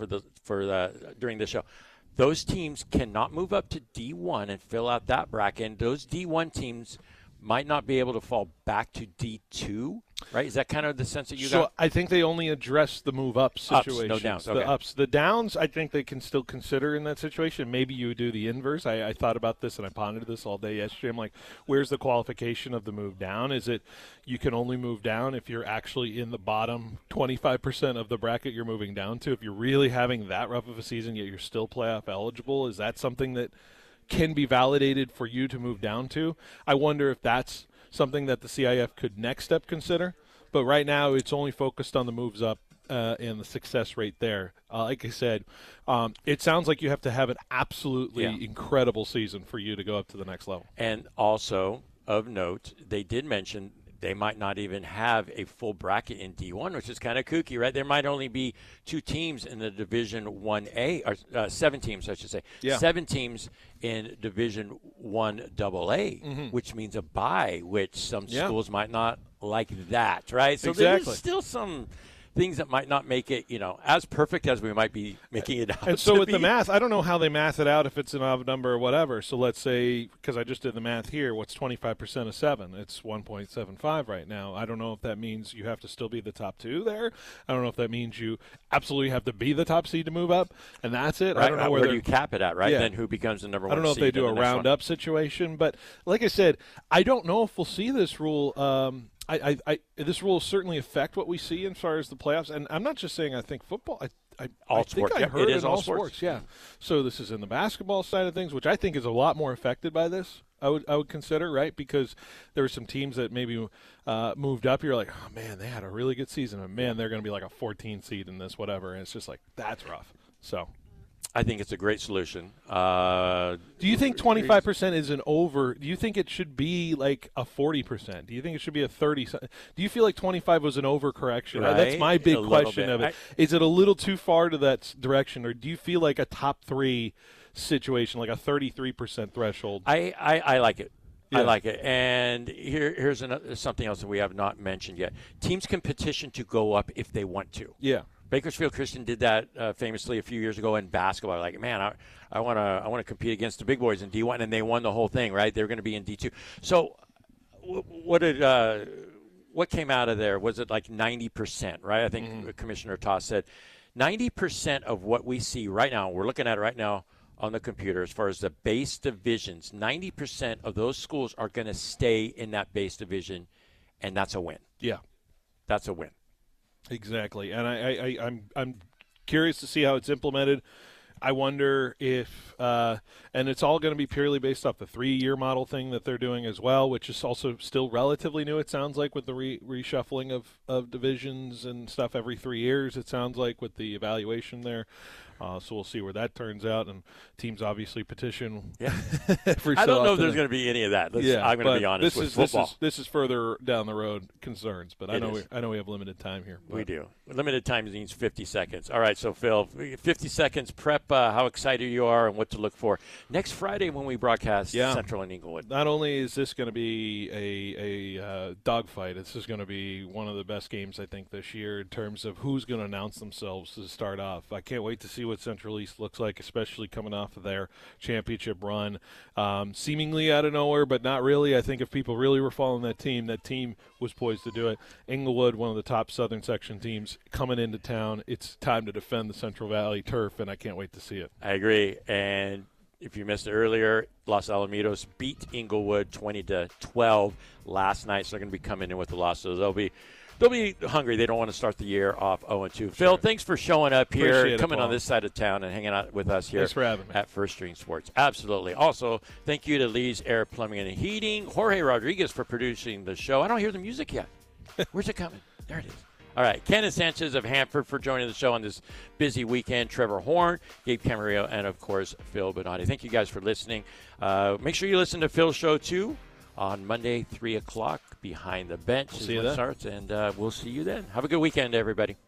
Speaker 2: during the show. Those teams cannot move up to D1 and fill out that bracket. And those D1 teams might not be able to fall back to D2, right? Is that kind of the sense that you got?
Speaker 7: So I think they only address the move-up situation.
Speaker 2: No downs.
Speaker 7: The ups. The downs, I think they can still consider in that situation. Maybe you do the inverse. I thought about this, and I pondered this all day yesterday. I'm like, where's the qualification of the move down? Is it you can only move down if you're actually in the bottom 25% of the bracket you're moving down to? If you're really having that rough of a season, yet you're still playoff eligible, is that something that can be validated for you to move down to? I wonder if that's something that the CIF could next step consider. But right now it's only focused on the moves up and the success rate there. Like I said, it sounds like you have to have an absolutely incredible season for you to go up to the next level.
Speaker 2: And also, of note, they did mention they might not even have a full bracket in D1, which is kind of kooky, right? There might only be 2 teams in the Division 1A, or 7 teams, I should say. Yeah. 7 teams in Division 1 AA, which means a bye, which some schools might not like that, right? So
Speaker 7: exactly.
Speaker 2: There's still some things that might not make it, as perfect as we might be making it out.
Speaker 7: And so with the math, I don't know how they math it out if it's an odd number or whatever. So let's say, because I just did the math here, what's 25% of 7? It's 1.75 right now. I don't know if that means you have to still be the top 2 there. I don't know if that means you absolutely have to be the top seed to move up, and that's it.
Speaker 2: Right,
Speaker 7: I don't know
Speaker 2: where do you cap it at, right? Yeah. Then who becomes the number 1 seed?
Speaker 7: I don't know if they do a round-up situation, but like I said, I don't know if we'll see this rule. This will certainly affect what we see as far as the playoffs, and I'm not just saying I think football. I think I heard it in all sports. Yeah. So this is in the basketball side of things, which I think is a lot more affected by this. I would consider, right, because there were some teams that maybe moved up. You're like, oh man, they had a really good season, and man, they're going to be like a 14 seed in this, whatever. And it's just like that's rough. So.
Speaker 2: I think it's a great solution.
Speaker 7: Do you think 25% is an over? Do you think it should be like a 40%? Do you think it should be a 30? Do you feel like 25 was an overcorrection?
Speaker 2: Right.
Speaker 7: That's my big question of it. Is it a little too far to that direction, or do you feel like a top 3 situation, like a 33% threshold?
Speaker 2: I like it.
Speaker 7: Yeah.
Speaker 2: I like it. And here's something else that we have not mentioned yet. Teams can petition to go up if they want to.
Speaker 7: Yeah.
Speaker 2: Bakersfield Christian did that famously a few years ago in basketball. Like, man, I want to compete against the big boys in D1, and they won the whole thing, right? They were going to be in D2. So, what came out of there? Was it like 90%, right? I think Commissioner Toss said 90% of what we see right now. We're looking at it right now on the computer as far as the base divisions. 90% of those schools are going to stay in that base division, and that's a win.
Speaker 7: Yeah,
Speaker 2: that's a win.
Speaker 7: Exactly, and I'm curious to see how it's implemented. I wonder if, and it's all going to be purely based off the 3-year model thing that they're doing as well, which is also still relatively new, it sounds like, with the reshuffling of divisions and stuff every 3 years, it sounds like, with the evaluation there. So we'll see where that turns out, and teams obviously petition.
Speaker 2: Yeah, I don't know if there's going to be any of that. I'm going to be honest with football.
Speaker 7: This is further down the road concerns, but I know we have limited time here.
Speaker 2: We do. Limited time means 50 seconds. All right, so Phil, 50 seconds prep. How excited you are and what to look for next Friday when we broadcast Central and Inglewood.
Speaker 7: Not only is this going to be a dogfight, this is going to be one of the best games I think this year in terms of who's going to announce themselves to start off. I can't wait to see what Central East looks like, especially coming off of their championship run. Seemingly out of nowhere, but not really. I think if people really were following that team was poised to do it. Inglewood, one of the top Southern Section teams, coming into town. It's time to defend the Central Valley turf, and I can't wait to see it.
Speaker 2: I agree. And if you missed it earlier, Los Alamitos beat Inglewood 20-12 last night, so they're going to be coming in with the loss. So they'll be hungry. They don't want to start the year off 0-2. Sure. Phil, thanks for showing up here, coming on this side of town and hanging out with us here at First String Sports. Absolutely. Also, thank you to Lee's Air Plumbing and Heating, Jorge Rodriguez for producing the show. I don't hear the music yet. Where's it coming? There it is. All right, Kenan Sanchez of Hanford for joining the show on this busy weekend. Trevor Horn, Gabe Camarillo, and, of course, Phil Benatti. Thank you guys for listening. Make sure you listen to Phil's show, too, on Monday, 3 o'clock, Behind the Bench is when it starts, and we'll see you then. Have a good weekend, everybody.